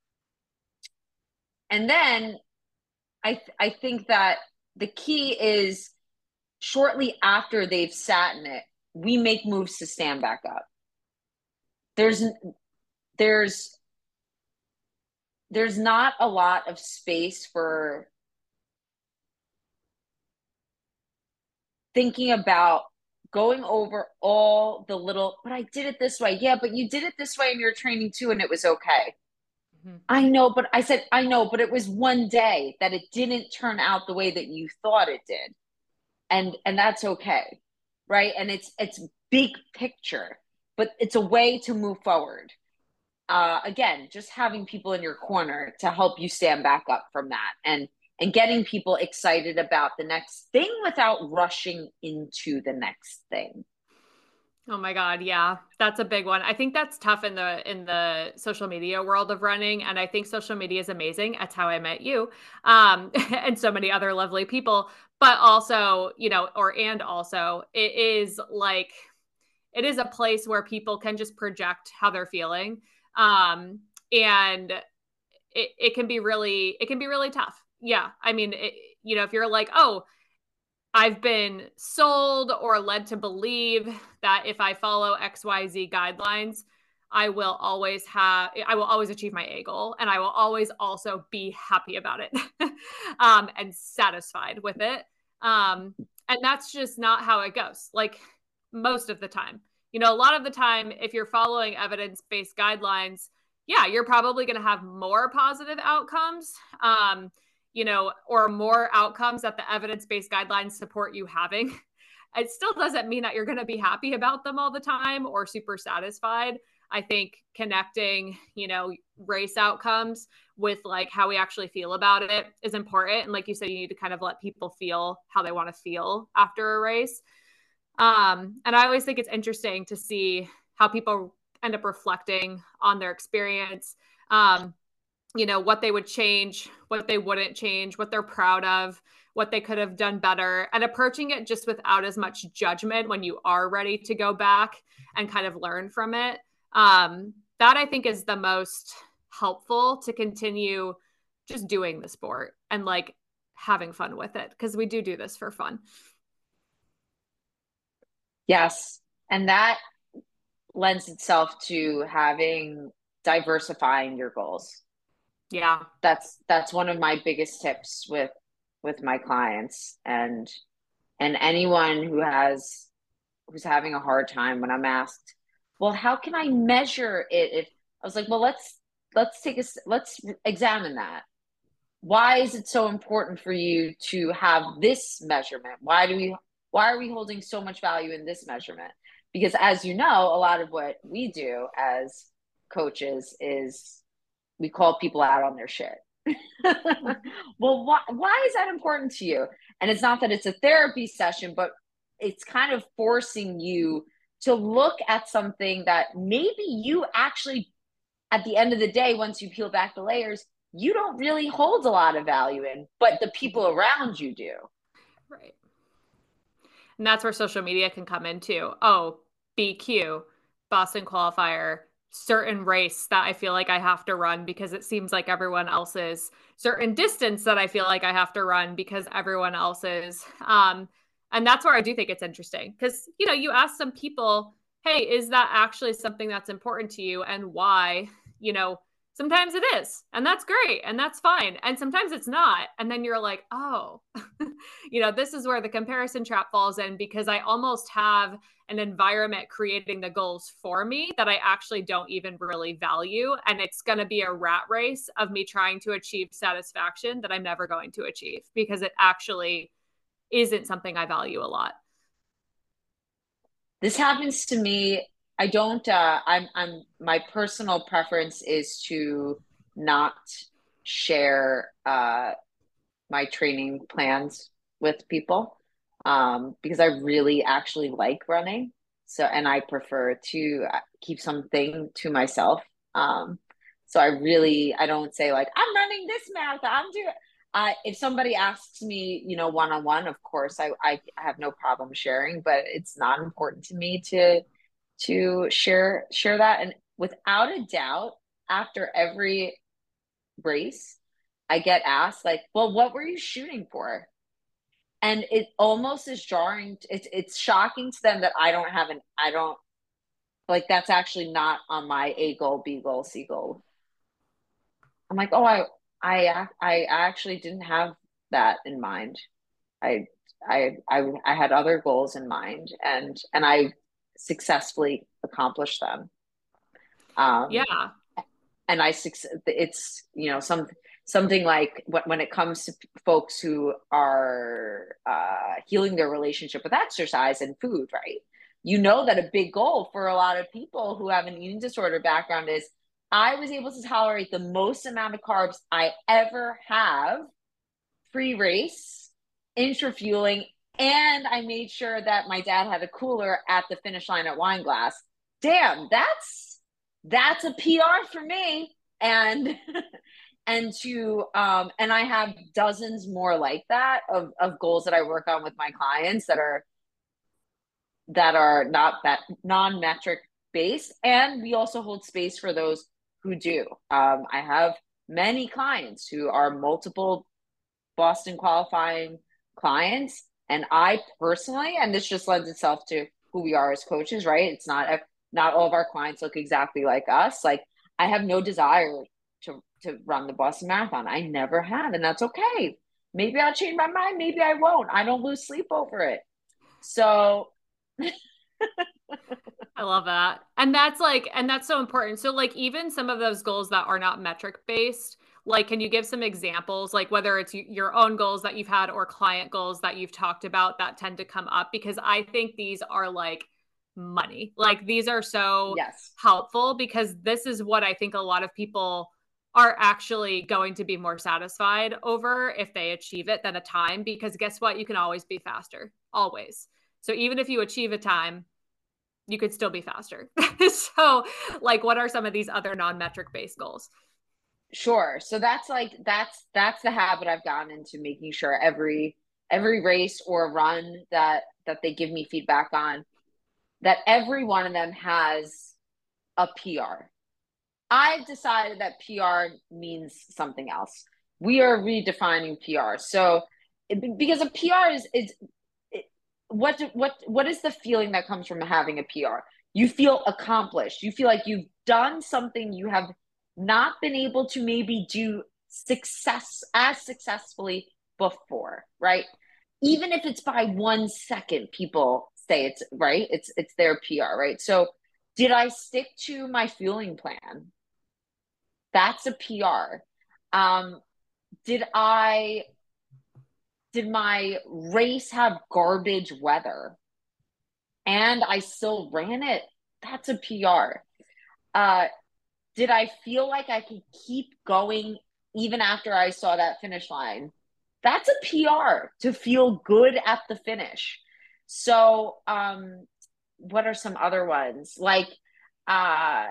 and then I think that the key is shortly after they've sat in it, we make moves to stand back up. There's there's there's not a lot of space for thinking about going over all the little, but I did it this way. Yeah, but you did it this way in your training too, and it was okay. Mm-hmm. I know, but I said, I know, but it was one day that it didn't turn out the way that you thought it did. And that's okay. Right. And it's big picture, but it's a way to move forward. Again, just having people in your corner to help you stand back up from that, and getting people excited about the next thing without rushing into the next thing. Oh my God, yeah. That's a big one. I think that's tough in the social media world of running, and I think social media is amazing. That's how I met you. And so many other lovely people, but also, and also it is like it is a place where people can just project how they're feeling. And it can be really tough. Yeah. I mean, if you're like, "Oh, I've been sold or led to believe that if I follow XYZ guidelines, I will always achieve my A goal, and I will always also be happy about it and satisfied with it." And that's just not how it goes. Like, most of the time, a lot of the time, if you're following evidence-based guidelines, yeah, you're probably going to have more positive outcomes. Or more outcomes that the evidence-based guidelines support you having. It still doesn't mean that you're going to be happy about them all the time or super satisfied. I think connecting, race outcomes with like how we actually feel about it is important. And like you said, you need to kind of let people feel how they want to feel after a race. And I always think it's interesting to see how people end up reflecting on their experience. What they would change, what they wouldn't change, what they're proud of, what they could have done better, and approaching it just without as much judgment when you are ready to go back and kind of learn from it. That I think is the most helpful to continue just doing the sport and like having fun with it, because we do this for fun. Yes. And that lends itself to having diversifying your goals. Yeah. That's one of my biggest tips with my clients, and anyone who's having a hard time when I'm asked, well, how can I measure it? If I was like, well, let's examine that. Why is it so important for you to have this measurement? Why are we holding so much value in this measurement? Because as you know, a lot of what we do as coaches is we call people out on their shit. Well, why is that important to you? And it's not that it's a therapy session, but it's kind of forcing you to look at something that maybe you actually, at the end of the day, once you peel back the layers, you don't really hold a lot of value in, but the people around you do. Right. And that's where social media can come into. Oh, BQ, Boston qualifier, certain race that I feel like I have to run because it seems like everyone else is, certain distance that I feel like I have to run because everyone else is. And that's where I do think it's interesting because, you ask some people, hey, is that actually something that's important to you and why? Sometimes it is, and that's great, and that's fine. And sometimes it's not. And then you're like, oh, this is where the comparison trap falls in, because I almost have an environment creating the goals for me that I actually don't even really value. And it's going to be a rat race of me trying to achieve satisfaction that I'm never going to achieve because it actually isn't something I value a lot. This happens to me. I don't, my personal preference is to not share, my training plans with people, because I really actually like running. So, and I prefer to keep something to myself. Um, so I don't say like, I'm running this marathon. I'm doing, if somebody asks me, one on one, of course, I have no problem sharing, but it's not important to me to share that. And without a doubt, after every race, I get asked like, well, what were you shooting for? And it almost is jarring. It's shocking to them that I don't like that's actually not on my A goal, B goal, C goal. I'm like, oh, I actually didn't have that in mind. I I had other goals in mind, and I successfully accomplished them. Um, Yeah. and it's something like when it comes to folks who are healing their relationship with exercise and food, right? That a big goal for a lot of people who have an eating disorder background is I was able to tolerate the most amount of carbs I ever have pre-race, intra-fueling, and I made sure that my dad had a cooler at the finish line at Wine Glass. Damn, that's a PR for me. And and I have dozens more like that of goals that I work on with my clients that are not that non-metric based. And we also hold space for those who do. I have many clients who are multiple Boston qualifying clients. And I personally, and this just lends itself to who we are as coaches, right? It's not all of our clients look exactly like us. Like I have no desire to run the Boston Marathon. I never have, and that's okay. Maybe I'll change my mind. Maybe I won't. I don't lose sleep over it. So I love that. And that's so important. So like even some of those goals that are not metric based, like can you give some examples like whether it's your own goals that you've had or client goals that you've talked about that tend to come up because I think these are like money. Like these are so yes, helpful because this is what I think a lot of people are actually going to be more satisfied over if they achieve it than a time because guess what? You can always be faster. Always. So even if you achieve a time, you could still be faster. So, like, what are some of these other non-metric based goals? sure. So that's the habit I've gotten into, making sure every race or run that they give me feedback on, that every one of them has a PR. I've decided that PR means something else. We are redefining PR. So, because a PR is it, what is the feeling that comes from having a PR? You feel accomplished. You feel like you've done something you have not been able to maybe do successfully before, right? Even if it's by 1 second, people say it's right. It's their PR, right? So, did I stick to my fueling plan? That's a PR. Um, did I did my race have garbage weather and I still ran it? That's a PR. Uh, did I feel like I could keep going even after I saw that finish line? That's a PR to feel good at the finish. So, what are some other ones? Like, uh,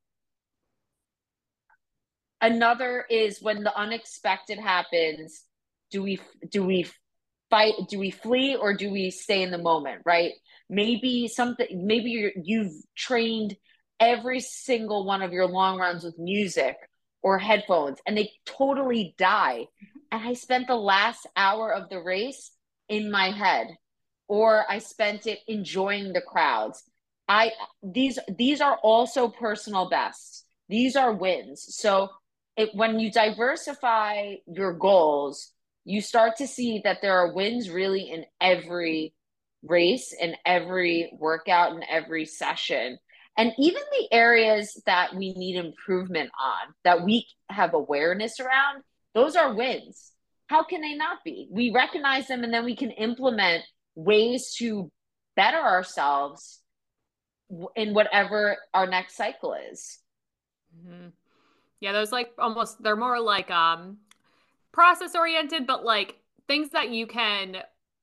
another is when the unexpected happens, do we do we fight, do we flee, or do we stay in the moment, right? Maybe you've trained every single one of your long runs with music or headphones and they totally die, and I spent the last hour of the race in my head, or I spent it enjoying the crowds. I these are also personal bests. These are wins. So when you diversify your goals, you start to see that there are wins really in every race, in every workout, in every session. And even the areas that we need improvement on, that we have awareness around, those are wins. How can they not be? We recognize them and then we can implement ways to better ourselves in whatever our next cycle is. Mm-hmm. Yeah, those like almost they're more like process oriented, but like things that you can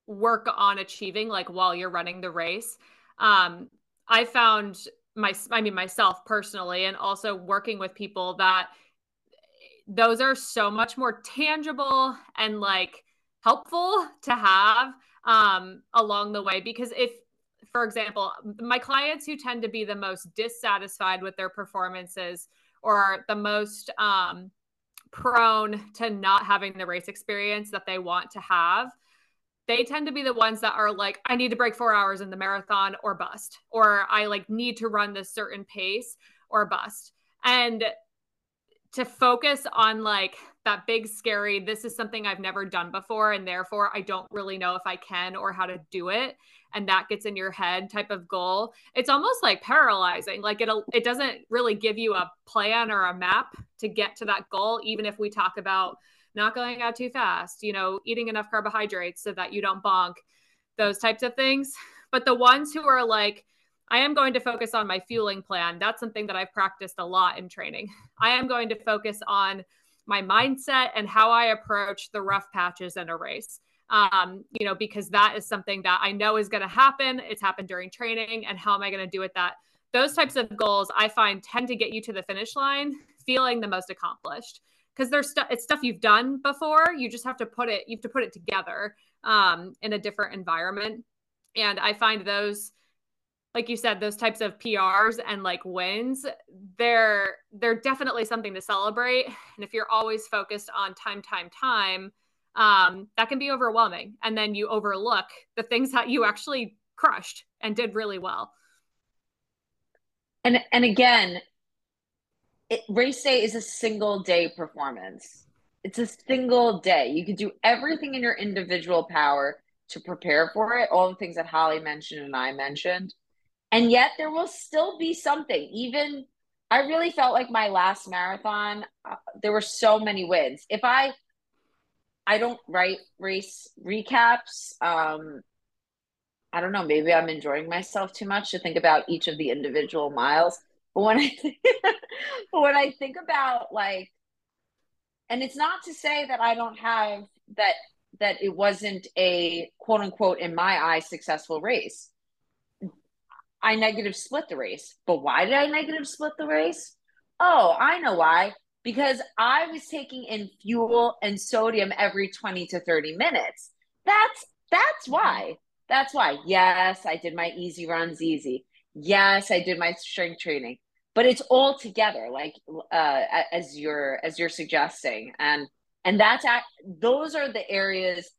work on achieving like while you're running the race. I found myself personally, and also working with people, that those are so much more tangible and like helpful to have along the way. Because if, for example, my clients who tend to be the most dissatisfied with their performances, or the most prone to not having the race experience that they want to have, they tend to be the ones that are like, I need to break 4 hours in the marathon or bust, or I like need to run this certain pace or bust. And to focus on like that big scary, this is something I've never done before, and therefore I don't really know if I can or how to do it, and that gets in your head type of goal, it's almost like paralyzing. Like it doesn't really give you a plan or a map to get to that goal, even if we talk about not going out too fast, eating enough carbohydrates so that you don't bonk, those types of things. But the ones who are like, I am going to focus on my fueling plan, that's something that I've practiced a lot in training. I am going to focus on my mindset and how I approach the rough patches in a race. Because that is something that I know is going to happen. It's happened during training. And how am I going to do it? That those types of goals I find tend to get you to the finish line feeling the most accomplished, because it's stuff you've done before. You just have to put it together in a different environment. And I find those, like you said, those types of PRs and like wins, they're definitely something to celebrate. And if you're always focused on time, that can be overwhelming. And then you overlook the things that you actually crushed and did really well. And again, race day is a single day performance. It's a single day. You can do everything in your individual power to prepare for it, all the things that Holly mentioned and I mentioned. And yet there will still be something. Even I really felt like my last marathon, there were so many wins. If I don't write race recaps, I don't know, maybe I'm enjoying myself too much to think about each of the individual miles. But when I think about like, and it's not to say that I don't have that it wasn't a quote unquote in my eyes successful race. I negative split the race. But why did I negative split the race? Oh, I know why. Because I was taking in fuel and sodium every 20 to 30 minutes. That's why. That's why. Yes, I did my easy runs easy. Yes, I did my strength training. But it's all together, like as you're suggesting, and those are the areas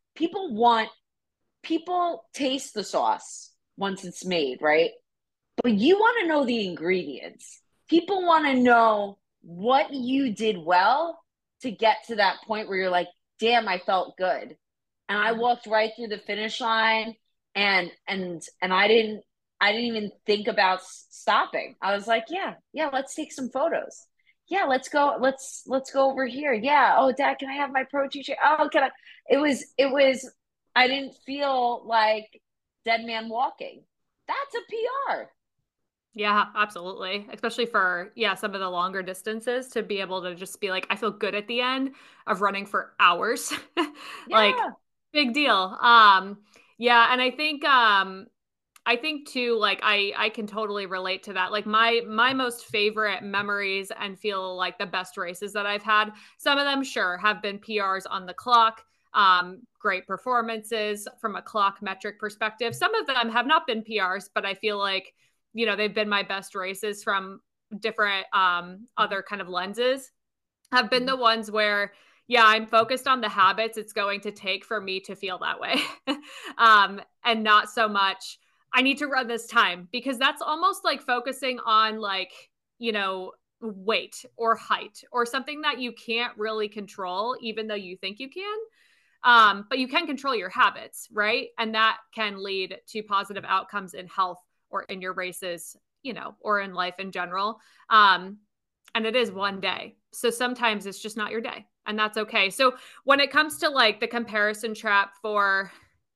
people taste the sauce once it's made, right? But you want to know the ingredients. People want to know what you did well to get to that point where you're like, damn, I felt good. And I walked right through the finish line, and I didn't even think about stopping. I was like, yeah, let's take some photos. Yeah, let's go over here. Yeah. Oh, Dad, can I have my protein shake? Oh, can I? It was I didn't feel like dead man walking. That's a PR. Yeah, absolutely. Especially for, some of the longer distances, to be able to just be like, I feel good at the end of running for hours. Like, Yeah. big deal. Yeah. And I think too, like I can totally relate to that. Like my most favorite memories and feel like the best races that I've had, some of them sure have been PRs on the clock, great performances from a clock metric perspective. Some of them have not been PRs, but I feel like, they've been my best races from different other kind of lenses, have been the ones where, I'm focused on the habits it's going to take for me to feel that way. And not so much, I need to run this time, because that's almost like focusing on like, weight or height or something that you can't really control, even though you think you can. But you can control your habits, right? And that can lead to positive outcomes in health or in your races, or in life in general. And it is one day. So sometimes it's just not your day, and that's okay. So when it comes to like the comparison trap for,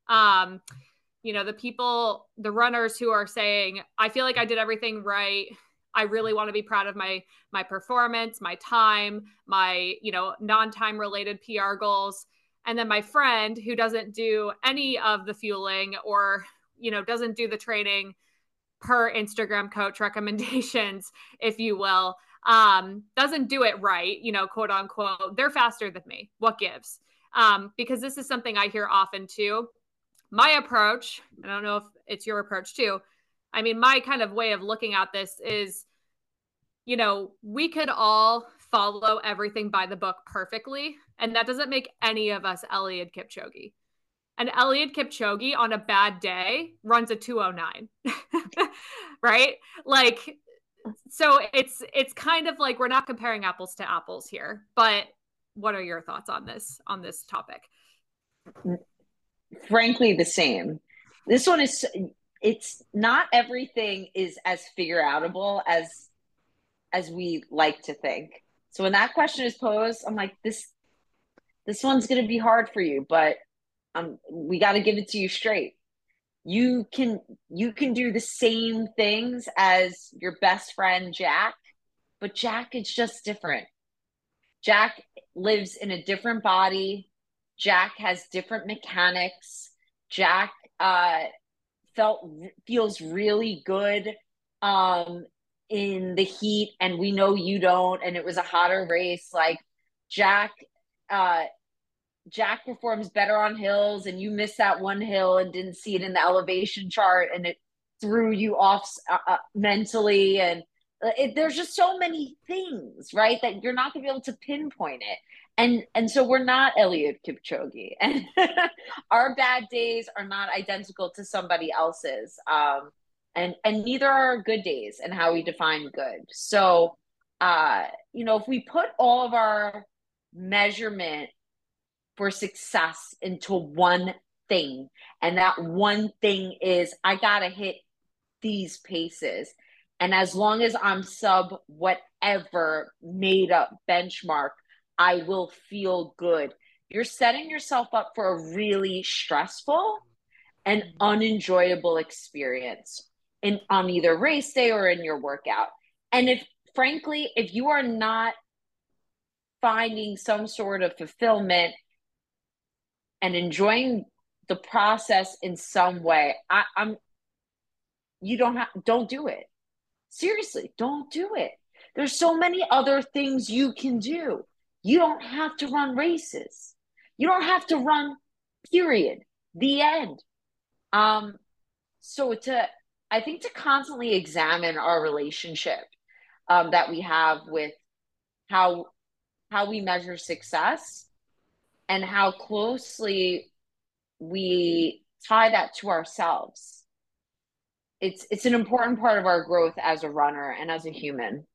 the runners who are saying, I feel like I did everything right, I really want to be proud of my performance, my time, my, non-time related PR goals. And then my friend who doesn't do any of the fueling or, doesn't do the training per Instagram coach recommendations, if you will, doesn't do it right, quote unquote, they're faster than me. What gives? Because this is something I hear often too. My approach, I don't know if it's your approach too. I mean, my kind of way of looking at this is, we could all follow everything by the book perfectly. And that doesn't make any of us Eliud Kipchoge. And Eliud Kipchoge on a bad day runs a 209. Right? Like, so it's kind of like we're not comparing apples to apples here. But what are your thoughts on this topic? Frankly, the same. This one is, it's not everything is as figure outable as we like to think. So when that question is posed, I'm like, this one's going to be hard for you, but we got to give it to you straight. You can do the same things as your best friend Jack, but Jack is just different. Jack lives in a different body. Jack has different mechanics. Jack feels really good in the heat, and we know you don't, and it was a hotter race. Like Jack uh Jack performs better on hills, and you missed that one hill and didn't see it in the elevation chart, and it threw you off mentally. And there's just so many things, right, that you're not going to be able to pinpoint it. And so we're not Eliud Kipchoge, and our bad days are not identical to somebody else's. And neither are our good days and how we define good. So, if we put all of our measurement for success into one thing, and that one thing is I gotta hit these paces, and as long as I'm sub whatever made up benchmark, I will feel good. You're setting yourself up for a really stressful and unenjoyable experience on either race day or in your workout. And if you are not finding some sort of fulfillment and enjoying the process in some way, don't do it. Seriously, don't do it. There's so many other things you can do. You don't have to run races. You don't have to run, period. The end. So I think to constantly examine our relationship that we have with how we measure success and how closely we tie that to ourselves. It's an important part of our growth as a runner and as a human.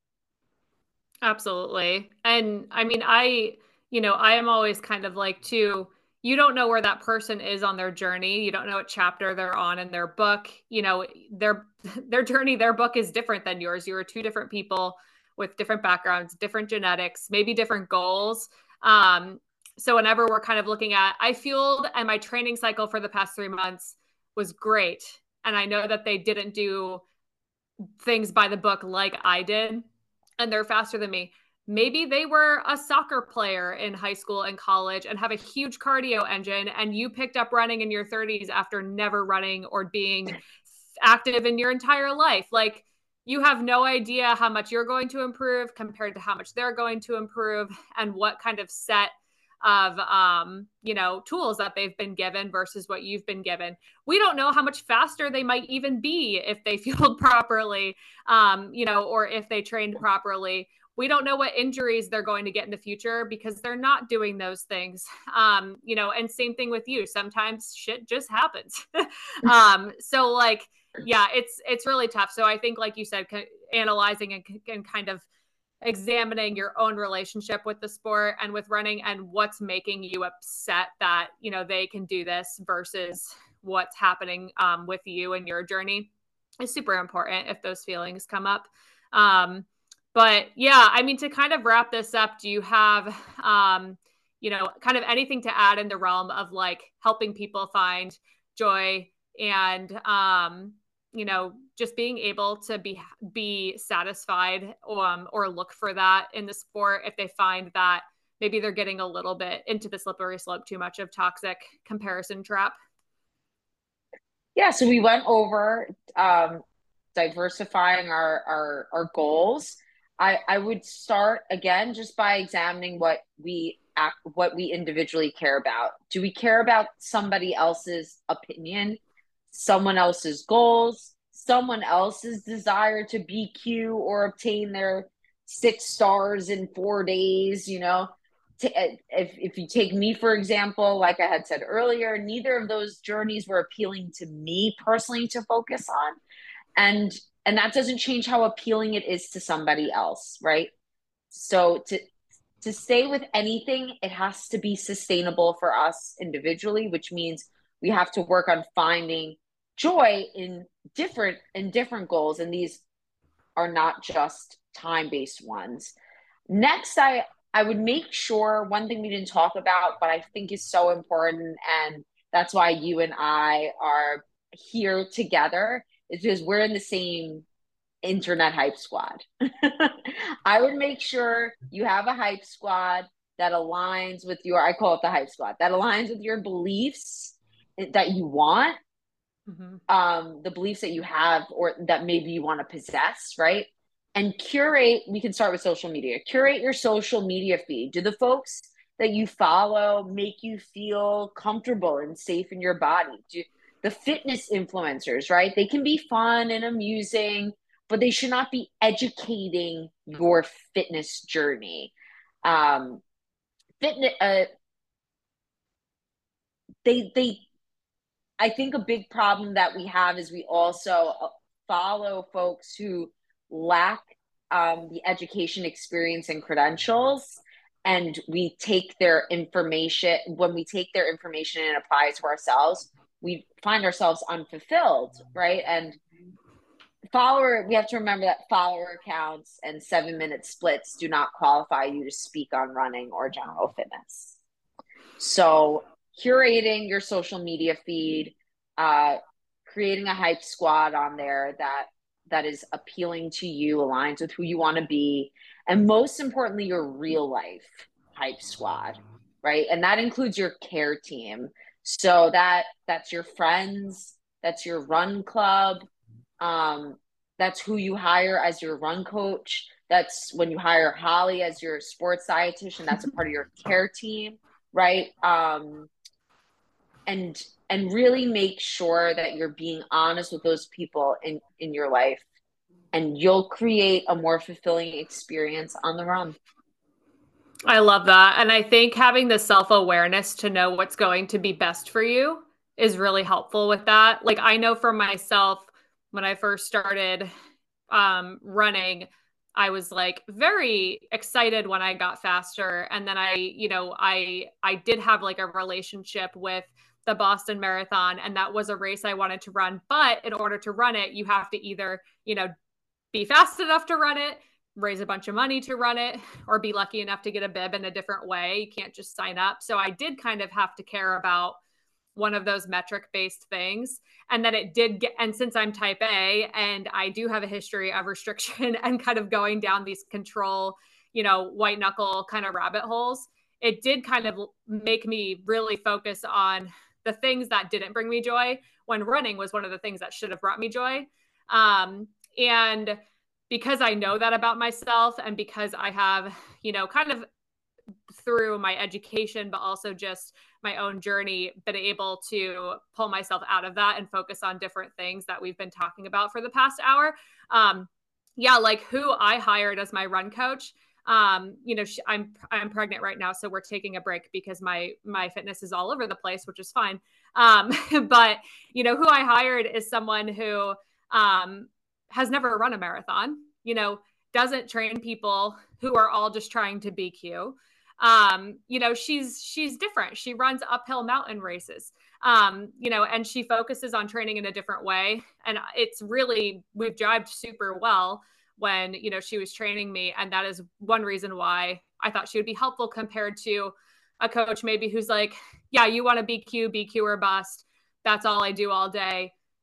Absolutely. And I mean, I am always kind of like, too, you don't know where that person is on their journey. You don't know what chapter they're on in their book. Their their journey, their book is different than yours. You are two different people with different backgrounds, different genetics, maybe different goals. So whenever we're kind of looking at, I fueled and my training cycle for the past 3 months was great. And I know that they didn't do things by the book like I did, and they're faster than me. Maybe they were a soccer player in high school and college and have a huge cardio engine, and you picked up running in your 30s after never running or being active in your entire life. Like, you have no idea how much you're going to improve compared to how much they're going to improve, and what kind of set of tools that they've been given versus what you've been given. We don't know how much faster they might even be if they fueled properly, or if they trained properly. We don't know what injuries they're going to get in the future because they're not doing those things. And same thing with you. Sometimes shit just happens. So like, yeah, it's really tough. So I think, like you said, analyzing and kind of examining your own relationship with the sport and with running, and what's making you upset that, they can do this versus what's happening with you and your journey is super important if those feelings come up. But yeah, I mean, to kind of wrap this up, do you have, kind of anything to add in the realm of like helping people find joy and, just being able to be satisfied or look for that in the sport if they find that maybe they're getting a little bit into the slippery slope too much of toxic comparison trap? Yeah, so we went over diversifying our goals. I would start again just by examining what we individually care about. Do we care about somebody else's opinion, someone else's goals, someone else's desire to BQ or obtain their 6 stars in 4 days? If you take me for example, like I had said earlier, neither of those journeys were appealing to me personally to focus on, and and that doesn't change how appealing it is to somebody else, right? So to stay with anything, it has to be sustainable for us individually, which means we have to work on finding joy in different goals, and these are not just time-based ones. Next, I would make sure one thing we didn't talk about, but I think is so important, and that's why you and I are here together, is because we're in the same internet hype squad. I would make sure you have a hype squad that aligns with I call it the hype squad, that aligns with your beliefs that you want, Mm-hmm. the beliefs that you have or that maybe you want to possess, right? And curate, we can start with social media. Curate your social media feed. Do the folks that you follow make you feel comfortable and safe in your body? The fitness influencers, right? They can be fun and amusing, but they should not be educating your fitness journey. Fitness, they I think a big problem that we have is we also follow folks who lack the education experience and credentials. And we take their information, when we take their information and apply it to ourselves, we find ourselves unfulfilled, right? And we have to remember that follower accounts and 7-minute splits do not qualify you to speak on running or general fitness. So curating your social media feed, creating a hype squad on there that is appealing to you, aligns with who you want to be, and most importantly, your real life hype squad, right? And that includes your care team. So that's your friends, that's your run club, that's who you hire as your run coach. That's when you hire Holly as your sports dietitian. That's a part of your care team, right? And really make sure that you're being honest with those people in your life, and you'll create a more fulfilling experience on the run. I love that. And I think having the self-awareness to know what's going to be best for you is really helpful with that. Like I know for myself, when I first started running, I was like very excited when I got faster. And then I did have like a relationship with the Boston Marathon, and that was a race I wanted to run. But in order to run it, you have to either, be fast enough to run it, raise a bunch of money to run it, or be lucky enough to get a bib in a different way. You can't just sign up. So I did kind of have to care about one of those metric based things. And then and since I'm type A and I do have a history of restriction and kind of going down these control, white knuckle kind of rabbit holes, it did kind of make me really focus on the things that didn't bring me joy, when running was one of the things that should have brought me joy. And because I know that about myself, and because I have, kind of through my education, but also just my own journey, been able to pull myself out of that and focus on different things that we've been talking about for the past hour. Like who I hired as my run coach. I'm pregnant right now, so we're taking a break because my fitness is all over the place, which is fine. But who I hired is someone who has never run a marathon, doesn't train people who are all just trying to BQ. She's different. She runs uphill mountain races, and she focuses on training in a different way. And we've jived super well when, she was training me. And that is one reason why I thought she would be helpful compared to a coach maybe who's like, yeah, you want to BQ or bust. That's all I do all day.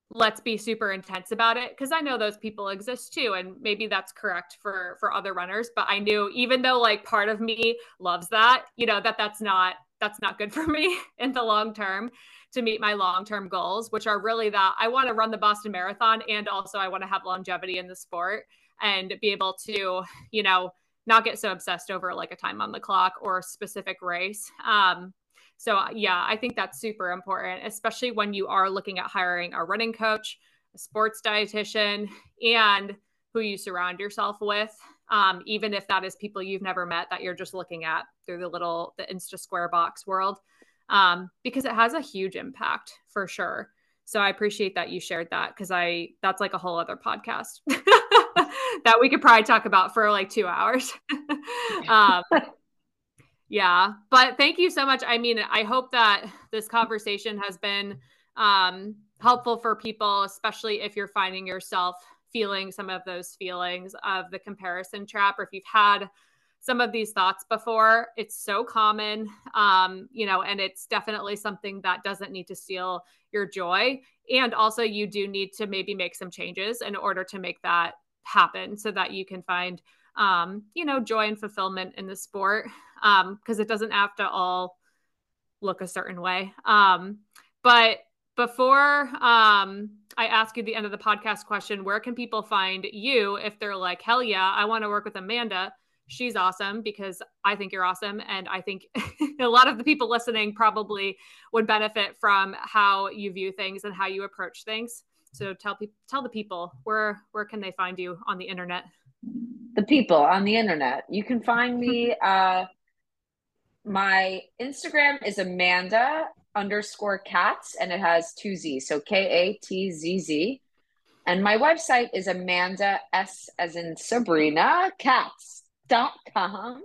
let's be super intense about it, because I know those people exist too, and maybe that's correct for other runners. But I knew, even though like part of me loves that, that's not good for me in the long term to meet my long term goals, which are really that I want to run the Boston Marathon, and also I want to have longevity in the sport and be able to, you know, not get so obsessed over like a time on the clock or a specific race. So yeah, I think that's super important, especially when you are looking at hiring a running coach, a sports dietitian, and who you surround yourself with. Even if that is people you've never met that you're just looking at through the Insta Square box world, because it has a huge impact for sure. So I appreciate that you shared that, because that's like a whole other podcast that we could probably talk about for like 2 hours. um, yeah, but thank you so much. I mean, I hope that this conversation has been helpful for people, especially if you're finding yourself feeling some of those feelings of the comparison trap, or if you've had some of these thoughts before. It's so common, and it's definitely something that doesn't need to steal your joy. And also, you do need to maybe make some changes in order to make that happen, so that you can find joy and fulfillment in the sport, because it doesn't have to all look a certain way. But before I ask you the end of the podcast question, where can people find you if they're like, hell yeah, I want to work with Amanda? She's awesome, because I think you're awesome. And I think a lot of the people listening probably would benefit from how you view things and how you approach things. So tell the people, where can they find you on the internet? The people on the internet. You can find me. My Instagram is Amanda_Katz, and it has two Z's. So KATZZ. And my website is Amanda S as in Sabrina Katz.com.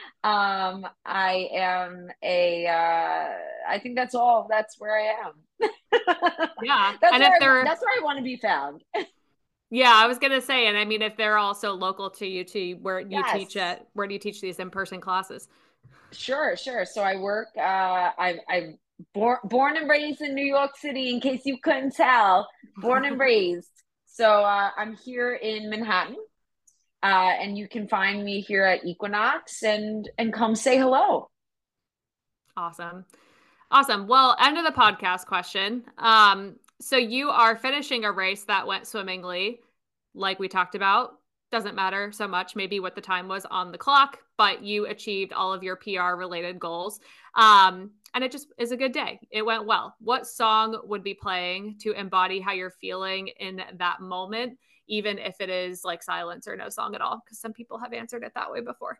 I am I think that's all. That's where I am. Yeah. That's where I want to be found. Yeah, I was gonna say, and I mean, if they're also local to you too, where do you Yes. teach at? Where do you teach these in-person classes? Sure. So I work. I'm born and raised in New York City. In case you couldn't tell, born and raised. So I'm here in Manhattan, and you can find me here at Equinox, and come say hello. Awesome. Awesome. Well, end of the podcast question. So you are finishing a race that went swimmingly, like we talked about. Doesn't matter so much, maybe what the time was on the clock, but you achieved all of your PR related goals. And it just is a good day. It went well. What song would be playing to embody how you're feeling in that moment, even if it is like silence or no song at all? Because some people have answered it that way before.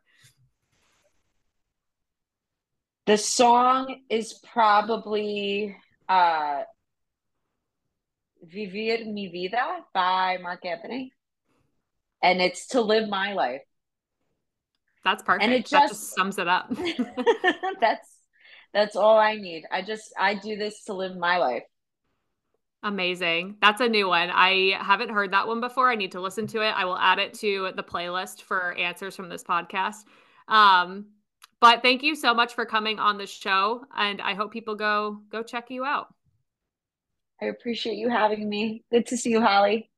The song is probably Vivir Mi Vida by Mark Anthony. And it's To Live My Life. That's perfect. And that just sums it up. that's all I need. I do this to live my life. Amazing. That's a new one. I haven't heard that one before. I need to listen to it. I will add it to the playlist for answers from this podcast. But thank you so much for coming on the show, and I hope people go check you out. I appreciate you having me. Good to see you, Holly.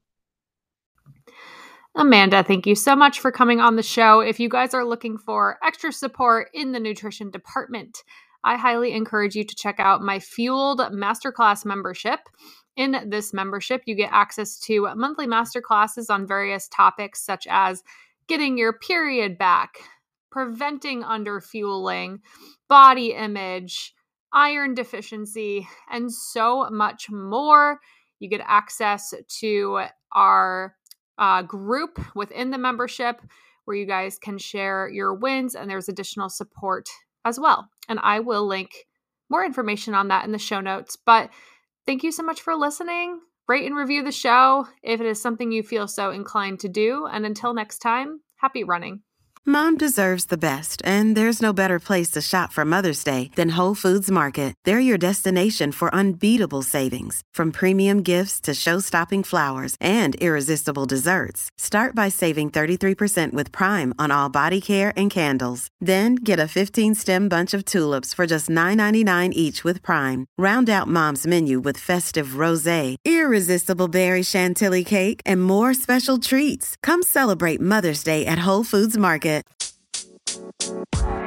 Amanda, thank you so much for coming on the show. If you guys are looking for extra support in the nutrition department, I highly encourage you to check out my Fueled Masterclass membership. In this membership, you get access to monthly masterclasses on various topics, such as getting your period back, preventing underfueling, body image, iron deficiency, and so much more. You get access to our group within the membership where you guys can share your wins, and there's additional support as well. And I will link more information on that in the show notes. But thank you so much for listening. Rate and review the show if it is something you feel so inclined to do. And until next time, happy running. Mom deserves the best, and there's no better place to shop for Mother's Day than Whole Foods Market. They're your destination for unbeatable savings, from premium gifts to show-stopping flowers and irresistible desserts. Start by saving 33% with Prime on all body care and candles. Then get a 15-stem bunch of tulips for just $9.99 each with Prime. Round out Mom's menu with festive rosé, irresistible berry chantilly cake, and more special treats. Come celebrate Mother's Day at Whole Foods Market.